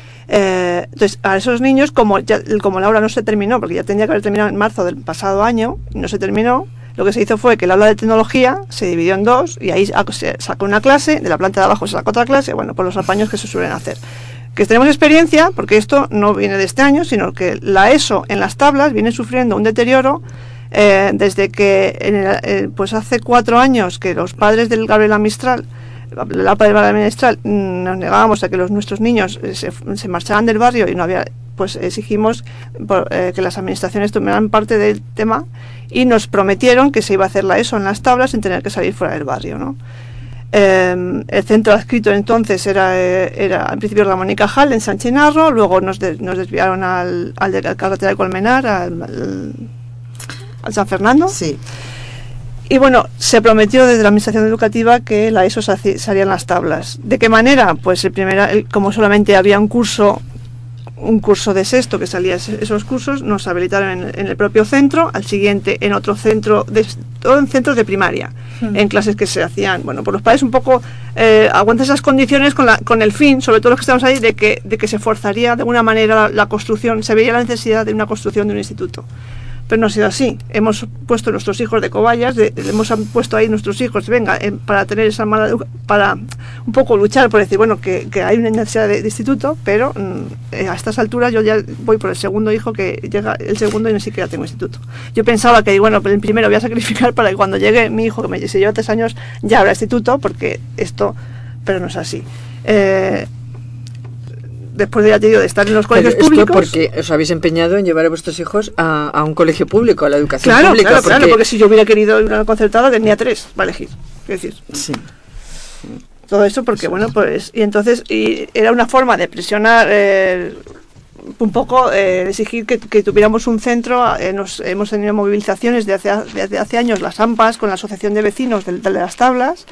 Eh, entonces, a esos niños, como, ya, como la aula no se terminó, porque ya tenía que haber terminado en marzo del pasado año, no se terminó, lo que se hizo fue que el aula de tecnología se dividió en dos, y ahí se sacó una clase, de la planta de abajo se sacó otra clase, bueno, por los apaños que se suelen hacer. Que tenemos experiencia, porque esto no viene de este año, sino que la ESO en Las Tablas viene sufriendo un deterioro Eh, desde que en el, eh, pues hace cuatro años que los padres del Gabriela Mistral, la padre de Gabriela Mistral, nos negábamos a que los nuestros niños eh, se, se marcharan del barrio y no había, pues exigimos por, eh, que las administraciones tomaran parte del tema y nos prometieron que se iba a hacer la ESO en Las Tablas sin tener que salir fuera del barrio, ¿no? Eh, el centro adscrito entonces era, eh, era al principio Ramón y Cajal en San Chinarro, luego nos, de, nos desviaron al, al de la carretera de Colmenar, al, al al San Fernando. Sí. Y bueno, se prometió desde la administración educativa que la ESO se harían Las Tablas. ¿De qué manera? Pues el primera, el, como solamente había un curso un curso de sexto que salía esos cursos, nos habilitaron en, en el propio centro, al siguiente en otro centro, de, todo en centros de primaria, mm. en clases que se hacían, bueno, por los padres un poco eh, aguantan esas condiciones con, la, con el fin, sobre todo los que estamos ahí, de que, de que se forzaría de alguna manera la, la construcción, se veía la necesidad de una construcción de un instituto. Pero no ha sido así. Hemos puesto nuestros hijos de cobayas, de, de, hemos puesto ahí nuestros hijos, venga, eh, para tener esa mala educación, para un poco luchar por decir, bueno, que, que hay una necesidad de, de instituto, pero mm, eh, a estas alturas yo ya voy por el segundo hijo, que llega el segundo y ni siquiera tengo instituto. Yo pensaba que, bueno, el primero voy a sacrificar para que cuando llegue mi hijo, que me se lleva tres años, ya habrá instituto, porque esto, pero no es así. Eh, después de, ya te digo, de estar en los colegios Pero públicos. Porque os habéis empeñado en llevar a vuestros hijos a, a un colegio público, a la educación claro, pública. Claro, porque... claro, porque si yo hubiera querido una concertada tenía tres para elegir. Es decir, Sí. todo eso porque, bueno, pues, y entonces, y era una forma de presionar, eh, un poco, eh, exigir que, que tuviéramos un centro. Eh, nos, hemos tenido movilizaciones de hace, desde hace años, las AMPAs, con la Asociación de Vecinos de, de las Tablas.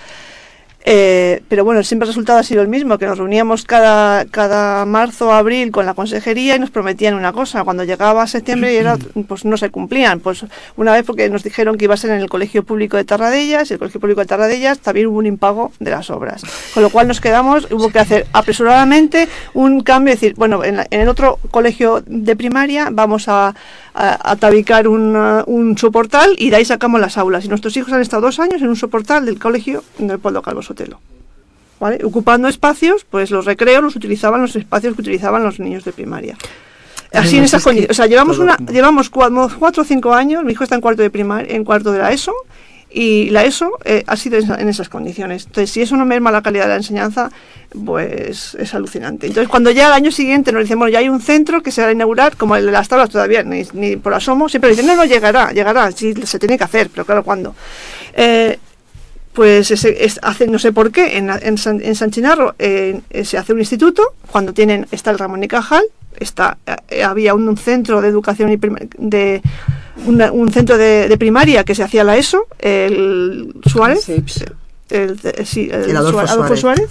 Eh, pero bueno, siempre el resultado ha sido el mismo, que nos reuníamos cada, cada marzo o abril con la consejería y nos prometían una cosa. Cuando llegaba septiembre y era, pues no se cumplían. Pues una vez porque nos dijeron que iba a ser en el Colegio Público de Tarradellas, y el Colegio Público de Tarradellas también hubo un impago de las obras. Con lo cual nos quedamos, hubo que hacer apresuradamente un cambio, es decir, bueno, en, la, en el otro colegio de primaria vamos a, a, a tabicar un, uh, un soportal y de ahí sacamos las aulas. Y nuestros hijos han estado dos años en un soportal del colegio de Leopoldo Calvo Sotelo, ¿vale? Ocupando espacios, pues los recreos los utilizaban los espacios que utilizaban los niños de primaria. Así en esas condiciones, o sea, llevamos una, llevamos cuatro, cuatro o cinco años, mi hijo está en cuarto de primaria, en cuarto de la ESO, y la ESO eh, ha sido en esas condiciones. Entonces, si eso no merma la calidad de la enseñanza, pues es alucinante. Entonces, cuando ya al año siguiente nos dicen, bueno, ya hay un centro que se va a inaugurar, como el de las Tablas todavía, ni, ni por asomo, siempre dicen, no, no, llegará, llegará, sí, se tiene que hacer, pero claro, ¿cuándo? Eh, Pues ese, es, hace, no sé por qué, en, en, San, en San Chinarro eh, se hace un instituto, cuando tienen, está el Ramón y Cajal, está, eh, había un, un centro de educación y prim, de una, un centro de, de primaria que se hacía la ESO, el Suárez, el, el, el, sí, el, el Adolfo, Suárez. Adolfo Suárez,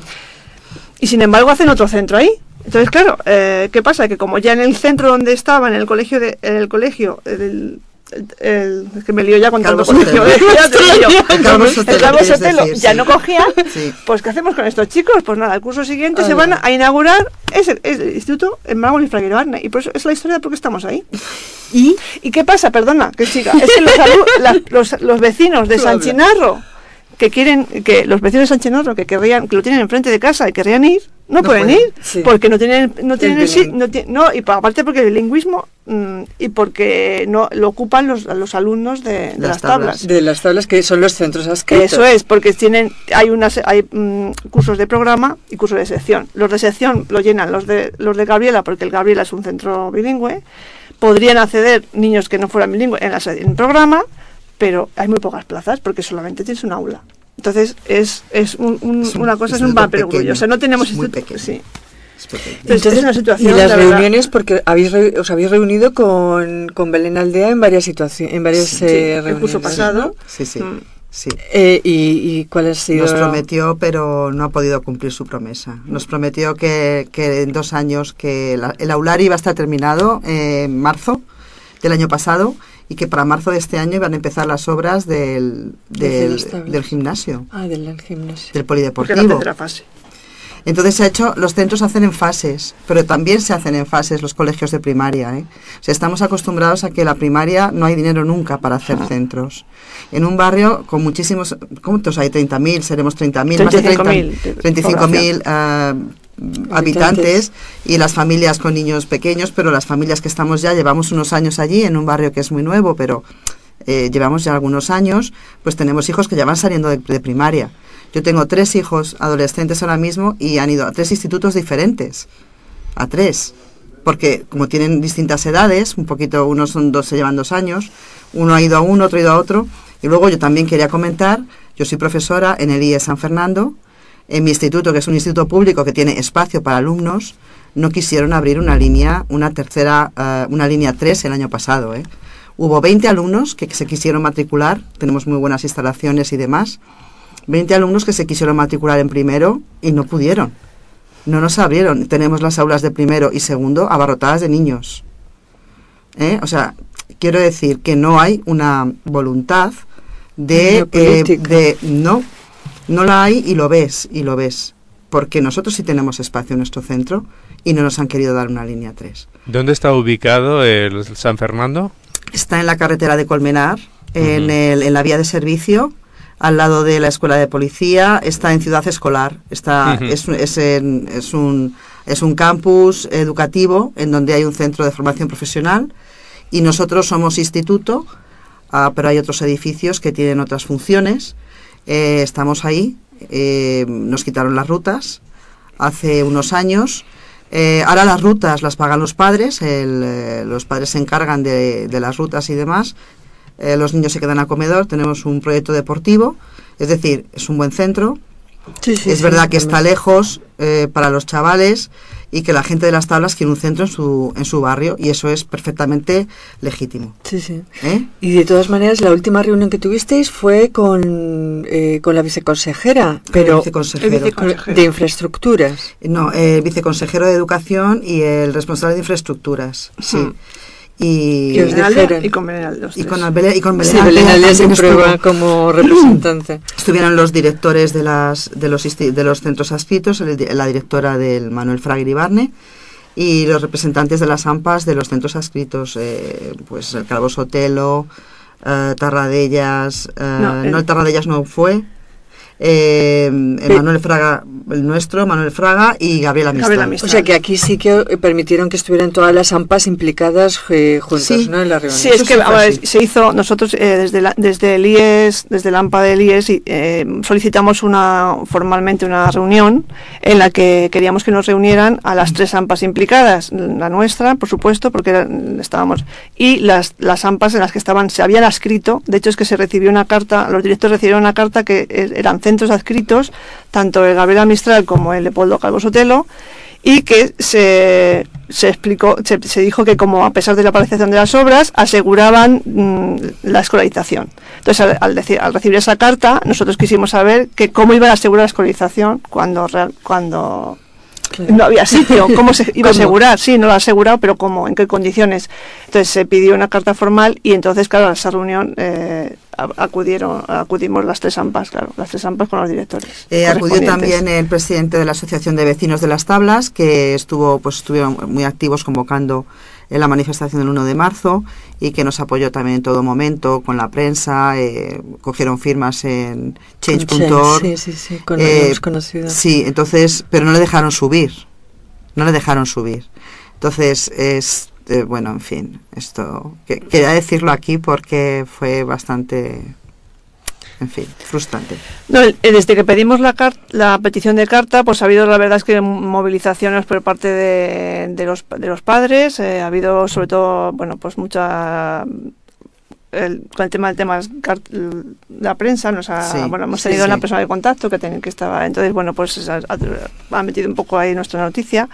y sin embargo hacen otro centro ahí. Entonces, claro, eh, ¿qué pasa? Que como ya en el centro donde estaba, en el colegio, de, en el colegio del El, el, es que me lío ya con tanto colegio, ¿eh? Ya te lío. El Calvo Sotelo, el Calvo Sotelo decir, ya sí. no cogían, Sí. pues ¿qué hacemos con estos chicos? Pues nada, el curso siguiente Ay, se van a inaugurar ese, ese instituto en Mármol y Fragueiro Arne, y por eso es la historia de por qué estamos ahí. ¿Y? ¿Y qué pasa? Perdona, que chica, es que los, la, los, los vecinos de San Chinarro, que quieren, que los vecinos de San Chinarro que querrían, que lo tienen enfrente de casa y querrían ir, no, no pueden, pueden ir, sí. Porque no tienen, no tienen el, el no, tiene, no, y aparte porque el bilingüismo mmm, y porque no lo ocupan los, los alumnos de, de, de las tablas. tablas. De las tablas que son los centros adscritos. Eso es, porque tienen, hay unas, hay mmm, cursos de programa y cursos de sección. Los de sección lo llenan los de los de Gabriela, porque el Gabriela es un centro bilingüe. Podrían acceder niños que no fueran bilingües en, la, en el programa, pero hay muy pocas plazas porque solamente tienes un aula. Entonces es, es, un, un, es un, una cosa, es un perogrullo. O sea, no tenemos instituto. Sí. Entonces, Entonces es una situación. Y las reuniones, porque habéis re, os habéis reunido con, con Belén Aldea en varias situaciones, en varias sí, eh, sí, reuniones. El curso pasado. Sí, sí. Mm. Sí. Eh, y, ¿Y cuál ha sido? Nos prometió, pero no ha podido cumplir su promesa. Nos prometió que, que en dos años que la, el aulari iba a estar terminado eh, en marzo del año pasado, y que para marzo de este año iban a empezar las obras del, del, del gimnasio. Ah, del gimnasio. Del polideportivo. Porque la tercera fase. Entonces se ha hecho, los centros se hacen en fases, pero también se hacen en fases los colegios de primaria, ¿eh? O sea, estamos acostumbrados a que la primaria no hay dinero nunca para hacer Ajá. centros. En un barrio con muchísimos, ¿cuántos hay? treinta mil, seremos treinta mil, más de treinta y cinco mil uh, habitantes, y las familias con niños pequeños, pero las familias que estamos ya, llevamos unos años allí, en un barrio que es muy nuevo, pero eh, llevamos ya algunos años, pues tenemos hijos que ya van saliendo de, de primaria. Yo tengo tres hijos adolescentes ahora mismo y han ido a tres institutos diferentes, a tres, porque como tienen distintas edades, un poquito, unos son dos, se llevan dos años, uno ha ido a uno, otro ha ido a otro, y luego yo también quería comentar, yo soy profesora en el I E San Fernando, en mi instituto, que es un instituto público que tiene espacio para alumnos, no quisieron abrir una línea, una tercera, uh, una línea tres el año pasado, ¿eh? Hubo veinte alumnos que se quisieron matricular, tenemos muy buenas instalaciones y demás, veinte alumnos que se quisieron matricular en primero y no pudieron. No nos abrieron. Tenemos las aulas de primero y segundo abarrotadas de niños. ¿Eh? O sea, quiero decir que no hay una voluntad de, eh, de no, no la hay y lo ves, y lo ves. Porque nosotros sí tenemos espacio en nuestro centro y no nos han querido dar una línea tres. ¿Dónde está ubicado el San Fernando? Está en la carretera de Colmenar, en, uh-huh. el, en la vía de servicio, al lado de la escuela de policía. Está en Ciudad Escolar. Está uh-huh. es, es, en, es, un, es un campus educativo en donde hay un centro de formación profesional y nosotros somos instituto, uh, pero hay otros edificios que tienen otras funciones. Eh, estamos ahí. Eh, nos quitaron las rutas hace unos años. Eh, ahora las rutas las pagan los padres, el, eh, los padres se encargan de, de las rutas y demás. Eh, los niños se quedan a comedor. Tenemos un proyecto deportivo, es decir, es un buen centro. Sí, sí, es sí, verdad sí, que está lejos eh, para los chavales y que la gente de Las Tablas quiere un centro en su en su barrio y eso es perfectamente legítimo. Sí, sí. ¿Eh? Y de todas maneras, la última reunión que tuvisteis fue con eh, con la viceconsejera, pero viceconsejero. viceconsejero. de infraestructuras. No, el viceconsejero de Educación y el responsable de infraestructuras. Sí. Uh-huh. Y, os dijeron? Y con Belén y con, Belén, y con Belén sí, Belén Aldea siempre va como representante. Estuvieron los directores de las de los de los centros adscritos, la directora del Manuel Fraga Iribarne y los representantes de las AMPAs de los centros adscritos, eh, pues el Calvo Sotelo, eh, Tarradellas, eh, no, el, no el Tarradellas no fue. Eh, Manuel Fraga, el nuestro, Manuel Fraga y Gabriela Mistral. O sea que aquí sí que permitieron que estuvieran todas las AMPAs implicadas eh, juntas, sí. ¿no? En la reunión. Sí, es que ahora se hizo, nosotros eh, desde, la, desde el I E S, desde la AMPA del I E S, eh, solicitamos una formalmente una reunión en la que queríamos que nos reunieran a las tres AMPAs implicadas, la nuestra, por supuesto, porque era, estábamos, y las, las AMPAs en las que estaban, se habían adscrito. De hecho es que se recibió una carta, los directores recibieron una carta que eran centros adscritos, tanto el Gabriela Mistral como el Leopoldo Calvo Sotelo, y que se, se explicó, se, se dijo que como a pesar de la paralización de las obras, aseguraban mmm, la escolarización. Entonces, al, al, decir, al recibir esa carta, nosotros quisimos saber que cómo iban a asegurar la escolarización cuando cuando claro. no había sitio, cómo se iba a asegurar, sí, no lo ha asegurado, pero cómo, en qué condiciones. Entonces se pidió una carta formal y entonces, claro, a esa reunión eh, acudieron, acudimos las tres AMPAs, claro, las tres AMPAs con los directores. Eh, acudió también el presidente de la Asociación de Vecinos de Las Tablas, que estuvo, pues estuvieron muy activos convocando en la manifestación del uno de marzo y que nos apoyó también en todo momento con la prensa, eh, cogieron firmas en change punto org. Sí, sí, sí, con eh, conocido. Sí, entonces, pero no le dejaron subir, no le dejaron subir. Entonces, es, eh, bueno, en fin, esto, que, quería decirlo aquí porque fue bastante... En fin, frustrante. No, desde que pedimos la, car- la petición de carta, pues ha habido, la verdad es que movilizaciones por parte de, de, los, de los padres, eh, ha habido sobre todo, bueno, pues mucha... El, con el tema del tema de la prensa, nos ha, sí, bueno, hemos tenido sí, una sí. persona de contacto que, ten, que estaba, entonces, bueno, pues ha, ha metido un poco ahí nuestra noticia.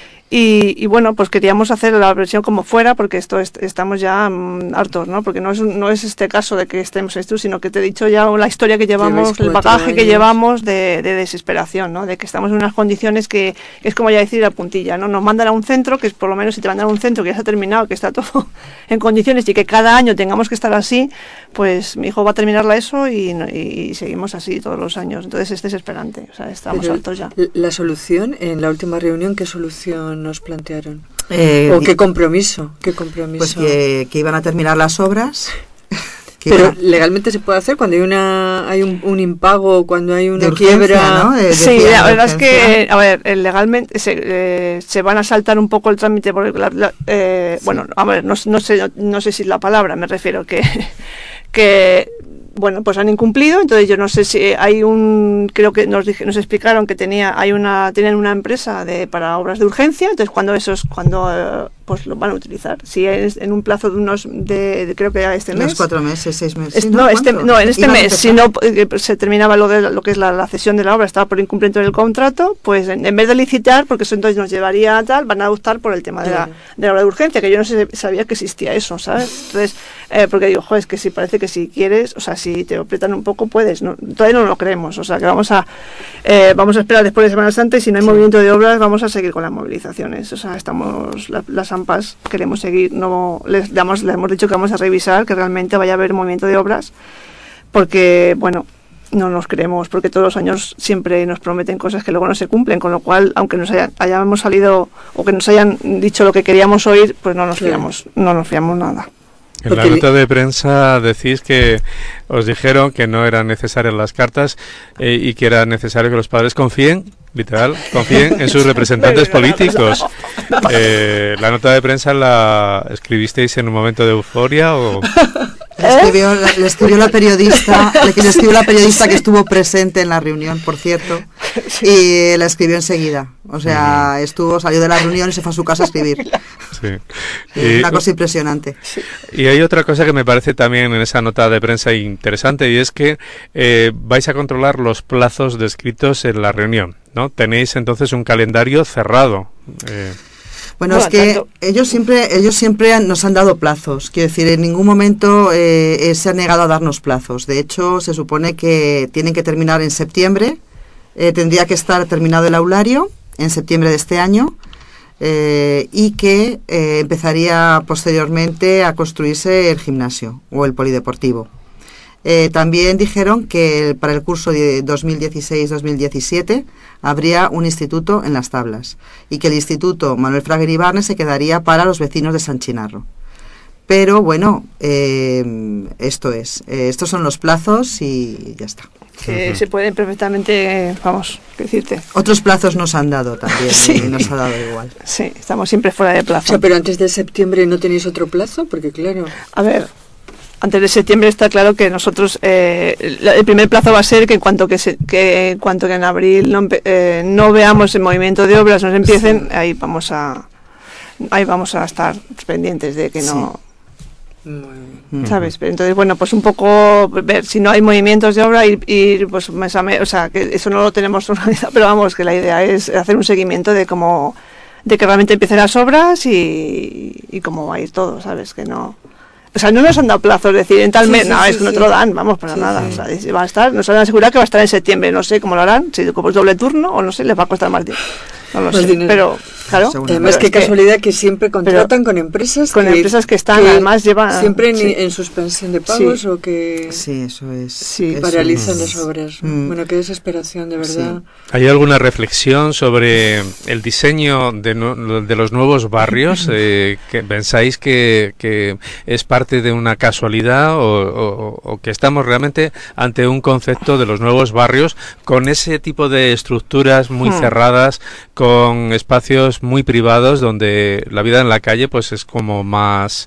Y, y bueno, pues queríamos hacer la versión como fuera, porque esto es, estamos ya um, hartos, ¿no? Porque no es no es este caso de que estemos esto, sino que te he dicho ya la historia que llevamos, el bagaje que llevamos de, de desesperación, ¿no? De que estamos en unas condiciones que, que es como ya decir la puntilla, ¿no? Nos mandan a un centro, que es por lo menos si te mandan a un centro que ya se ha terminado, que está todo en condiciones y que cada año tengamos que estar así, pues mi hijo va a terminar la ESO y, y, y seguimos así todos los años. Entonces es desesperante, o sea, estamos Pero hartos ya. La solución, en la última reunión, ¿qué solución nos plantearon? Eh, ¿O qué compromiso? ¿Qué compromiso? Pues que, que iban a terminar las obras. Pero iban... legalmente se puede hacer cuando hay una hay un, un impago, cuando hay una urgencia, quiebra, ¿no? De, de sí, la verdad es que, a ver, legalmente se, eh, se van a saltar un poco el trámite porque, la, la, eh, sí. bueno, a ver, no, no sé, no sé si la palabra, me refiero que que bueno, pues han incumplido, entonces yo no sé si hay un, creo que nos dije, nos explicaron que tenía, hay una, tienen una empresa de para obras de urgencia, entonces cuando eso es, cuando, pues lo van a utilizar. Si es en un plazo de unos, de, de creo que era este mes. Unos cuatro meses, seis meses. Es, ¿Sí, no, no? este, no, en este Iban a mes, empezar. si no eh, se terminaba lo de lo que es la, la cesión de la obra, estaba por incumplimiento del contrato, pues en, en vez de licitar, porque eso entonces nos llevaría a tal, van a optar por el tema de la, de la obra de urgencia, que yo no sé, sabía que existía eso, ¿sabes? Entonces, eh, porque digo, joder, es que si parece que si quieres, o sea, si te apretan un poco, puedes. No, todavía no lo creemos, o sea, que vamos a eh, vamos a esperar después de Semana Santa y si no hay sí. movimiento de obras, vamos a seguir con las movilizaciones. O sea, estamos, la, las AMPAs queremos seguir, no les damos, les hemos dicho que vamos a revisar que realmente vaya a haber movimiento de obras, porque, bueno, no nos creemos, porque todos los años siempre nos prometen cosas que luego no se cumplen, con lo cual, aunque nos hayan, hayamos salido o que nos hayan dicho lo que queríamos oír, pues no nos claro. fiamos, no nos fiamos nada. En la nota de prensa decís que os dijeron que no eran necesarias las cartas eh, y que era necesario que los padres confíen, literal, confíen en sus representantes políticos. Eh, ¿La nota de prensa la escribisteis en un momento de euforia o...? Le escribió, la, le escribió la periodista, le, le escribió la periodista que estuvo presente en la reunión, por cierto, y la escribió enseguida. O sea, estuvo, salió de la reunión y se fue a su casa a escribir. Sí. Y, una cosa impresionante. Y hay otra cosa que me parece también en esa nota de prensa interesante, y es que eh, vais a controlar los plazos descritos en la reunión, ¿no? Tenéis entonces un calendario cerrado. Eh. Bueno, bueno, es que tanto. ellos siempre ellos siempre han, nos han dado plazos. Quiero decir, en ningún momento eh, se han negado a darnos plazos. De hecho, se supone que tienen que terminar en septiembre. Eh, tendría que estar terminado el aulario en septiembre de este año eh, y que eh, empezaría posteriormente a construirse el gimnasio o el polideportivo. Eh, también dijeron que para el curso de dos mil dieciséis dos mil diecisiete habría un instituto en Las Tablas y que el instituto Manuel Fraga Iribarne se quedaría para los vecinos de San Chinarro. Pero bueno, eh, esto es, eh, estos son los plazos y ya está. Que uh-huh. se pueden perfectamente, vamos, ¿qué decirte? Otros plazos nos han dado también sí. y nos ha dado igual. Sí, estamos siempre fuera de plazo. O sea, pero antes de septiembre no tenéis otro plazo, porque claro... A ver... Antes de septiembre está claro que nosotros eh, el primer plazo va a ser que en cuanto que, se, que en cuanto que en abril no, eh, no veamos el movimiento de obras, nos empiecen, sí. ahí vamos a ahí vamos a estar pendientes de que no sí. ¿sabes? Pero entonces bueno, pues un poco ver si no hay movimientos de obra ir, ir pues mes a mes, o sea, que eso no lo tenemos organizado, pero vamos, que la idea es hacer un seguimiento de cómo de que realmente empiecen las obras y, y cómo va a ir todo, ¿sabes? Que no O sea, no nos han dado plazos, es decir, en tal sí, mes, sí, no, sí, es que no sí. te lo dan, vamos, para sí, nada. Sí. O sea, va a estar, nos han asegurado que va a estar en septiembre, no sé cómo lo harán, si como es doble turno o no sé, les va a costar más dinero. No lo Más sé, dinero. pero claro. Además, qué casualidad que, que siempre contratan con empresas con que, empresas que están, que además llevan siempre en, sí. en suspensión de pagos sí. o que sí, eso es, sí, eso paralizan es. las obras. Mm. Bueno, qué desesperación, de verdad. Sí. ¿Hay alguna reflexión sobre el diseño de, no, de los nuevos barrios? Eh, que ¿Pensáis que, que es parte de una casualidad o, o, o que estamos realmente ante un concepto de los nuevos barrios con ese tipo de estructuras muy mm. cerradas, con espacios muy privados donde la vida en la calle pues es como más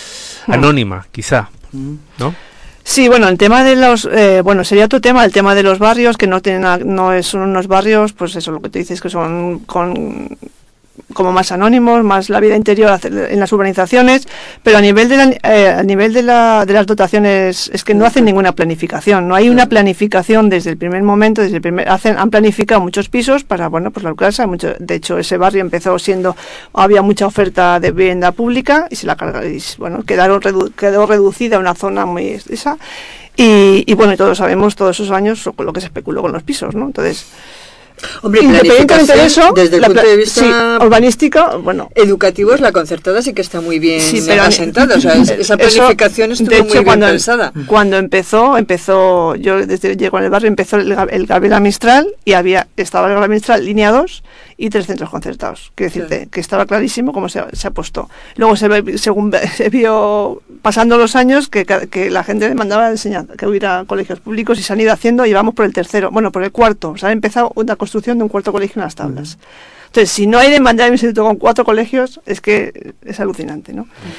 anónima, quizá, ¿no? Sí, bueno, el tema de los, eh, bueno, sería otro tema, el tema de los barrios, que no tienen, no es, son unos barrios, pues eso, lo que tú dices, que son con como más anónimos, más la vida interior en las urbanizaciones, pero a nivel de la, eh, a nivel de, la, de las dotaciones es que no hacen ninguna planificación, no hay una planificación desde el primer momento, desde el primer, hacen, han planificado muchos pisos para, bueno, pues la clase, mucho, de hecho ese barrio empezó siendo, había mucha oferta de vivienda pública y se la cargaron, y, bueno, quedaron redu, quedó reducida a una zona muy esa, y, y bueno, y todos sabemos todos esos años con lo que se especuló con los pisos, ¿no? Entonces, Hombre, independientemente de eso, desde el la punto de vista sí, urbanístico, bueno, educativo, es la concertada sí que está muy bien sí, pero asentada, o sea, es, esa planificación eso, estuvo de hecho, muy bien cuando, pensada. Cuando empezó, empezó, yo desde llego en el barrio, empezó el, el Gabriela Mistral y había, estaba el Gabriela Mistral línea dos y tres centros concertados, quiero decirte, claro. que estaba clarísimo cómo se, se apostó. Luego se ve, según se vio pasando los años que, que la gente demandaba enseñar, que hubiera colegios públicos y se han ido haciendo y vamos por el tercero, bueno, por el cuarto, o sea, ha empezado una construcción de un cuarto colegio en Las Tablas. Uh-huh. Entonces, si no hay demanda de un instituto con cuatro colegios, es que es alucinante, ¿no? Uh-huh.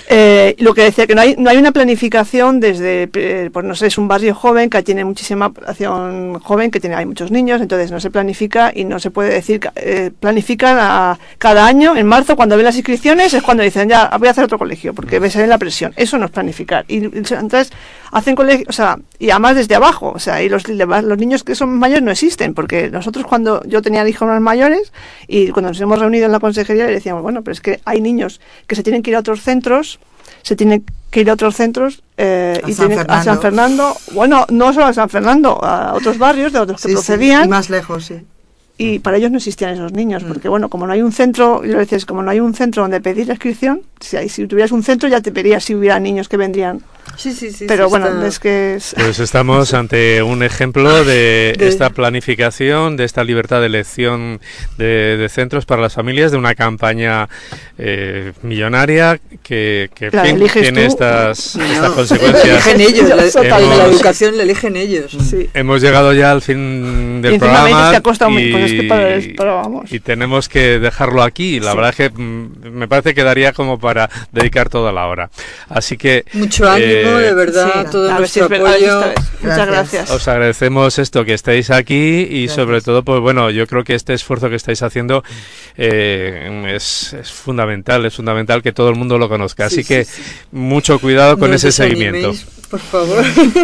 Eh, lo que decía, que no hay, no hay una planificación desde, eh, pues no sé, es un barrio joven que tiene muchísima población joven, que tiene, hay muchos niños, entonces no se planifica y no se puede decir, eh, planifican a, cada año, en marzo, cuando ven las inscripciones, es cuando dicen, ya, voy a hacer otro colegio, porque me sale la presión. Eso no es planificar. Y entonces hacen colegio, o sea, y además desde abajo, o sea, y los, los niños que son mayores no existen, porque nosotros cuando yo tenía hijos más mayores, y cuando nos hemos reunido en la consejería le decíamos, bueno, pero es que hay niños que se tienen que ir a otros centros, se tienen que ir a otros centros eh, a, y San tienen, a San Fernando, bueno, no solo a San Fernando, a otros barrios de otros que sí, procedían. Sí, y más lejos, sí. Y para ellos no existían esos niños, Mm. porque bueno, como no hay un centro, yo le decía, como no hay un centro donde pedir la inscripción, si, hay, si tuvieras un centro ya te pedirías si hubiera niños que vendrían. Sí, sí, sí. Pero sí, bueno, está... es que es... Pues estamos ante un ejemplo de, De- esta planificación, de esta libertad de elección de, de centros para las familias, de una campaña eh, millonaria que, que en La fin, eliges tiene tú. estas, No, estas no. consecuencias. Eligen ellos, la, Eso la también. educación la eligen ellos. Sí. Hemos llegado ya al fin del Y encima me dices programa que ha costado muy- y, pues es que para- para- vamos. y tenemos que dejarlo aquí. La Sí. verdad es que mm, me parece que daría como para dedicar toda la hora. Así que Mucho ánimo, eh, de verdad, Sí, todo a ver si nuestro es verdad, a ver si apoyo. esta vez. Muchas Gracias. gracias. os agradecemos esto que estéis aquí y Gracias. sobre todo, pues bueno, yo creo que este esfuerzo que estáis haciendo eh, es, es fundamental, es fundamental que todo el mundo lo conozca. Sí, Así que sí, sí. mucho cuidado con No ese os seguimiento. desaniméis, por favor.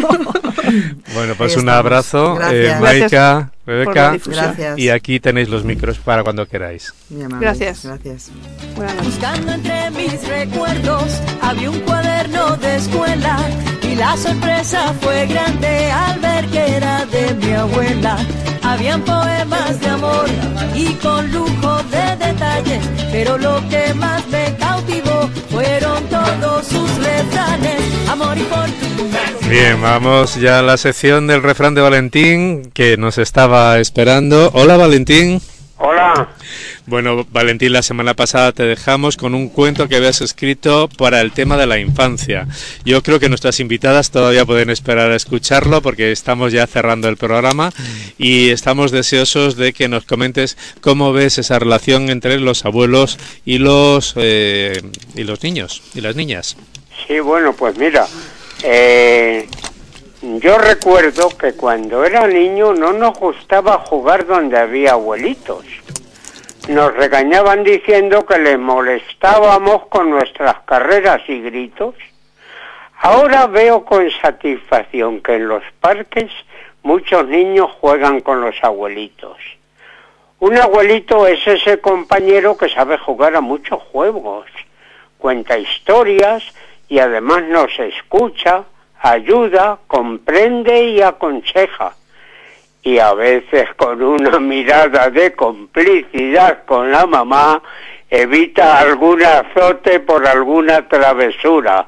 Bueno, pues Ahí un estamos. abrazo, Gracias. eh, Maika, Gracias por la Rebeca, difusión. Gracias. y aquí tenéis los micros para cuando queráis. Muy amables. Gracias. Gracias. Buenas noches. Buscando entre mis recuerdos había un cuaderno de escuela y la sorpresa fue grande al ver que era de mi abuela. Habían poemas de amor y con lujo de detalle, pero lo que más me cautivó fueron todos sus refranes, amor y fortuna. Bien, vamos ya a la sección del refrán de Valentín que nos estaba esperando. Hola, Valentín. Hola, Bueno, Valentín, la semana pasada te dejamos con un cuento que habías escrito para el tema de la infancia. Yo creo que nuestras invitadas todavía pueden esperar a escucharlo porque estamos ya cerrando el programa y estamos deseosos de que nos comentes cómo ves esa relación entre los abuelos y los eh, y los niños y las niñas. sí, bueno, pues mira, eh, yo recuerdo que cuando era niño no nos gustaba jugar donde había abuelitos. Nos regañaban diciendo que les molestábamos con nuestras carreras y gritos. Ahora veo con satisfacción que en los parques muchos niños juegan con los abuelitos. Un abuelito es ese compañero que sabe jugar a muchos juegos, cuenta historias y además nos escucha, ayuda, comprende y aconseja. Y a veces con una mirada de complicidad con la mamá evita algún azote por alguna travesura.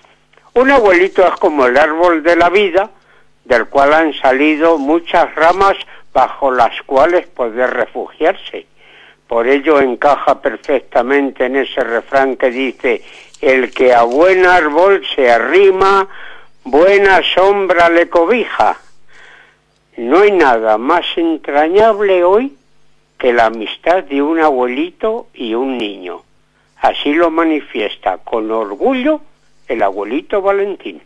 Un abuelito es como el árbol de la vida, del cual han salido muchas ramas bajo las cuales poder refugiarse. Por ello encaja perfectamente en ese refrán que dice: el que a buen árbol se arrima, buena sombra le cobija. No hay nada más entrañable hoy que la amistad de un abuelito y un niño. Así lo manifiesta con orgullo el abuelito Valentín.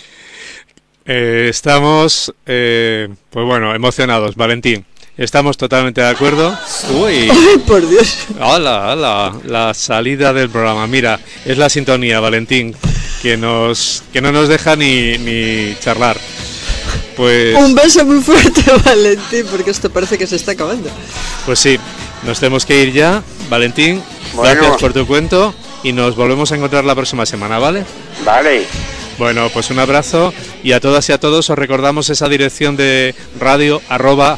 Eh, estamos, eh, pues bueno, emocionados, Valentín. Estamos totalmente de acuerdo. Uy, Ay, por Dios. hola, hola, la salida del programa. Mira, es la sintonía, Valentín, que nos, que no nos deja ni, ni charlar. Pues, Un beso muy fuerte, Valentín, porque esto parece que se está acabando. pues sí, nos tenemos que ir ya, Valentín. Bueno. Gracias por tu cuento y nos volvemos a encontrar la próxima semana, ¿vale? Vale. Bueno, pues un abrazo y a todas y a todos os recordamos esa dirección de radio arroba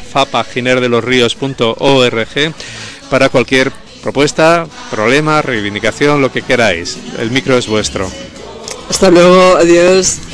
fapaginerdelosríos.org para cualquier propuesta, problema, reivindicación, lo que queráis. El micro es vuestro. Hasta luego, adiós.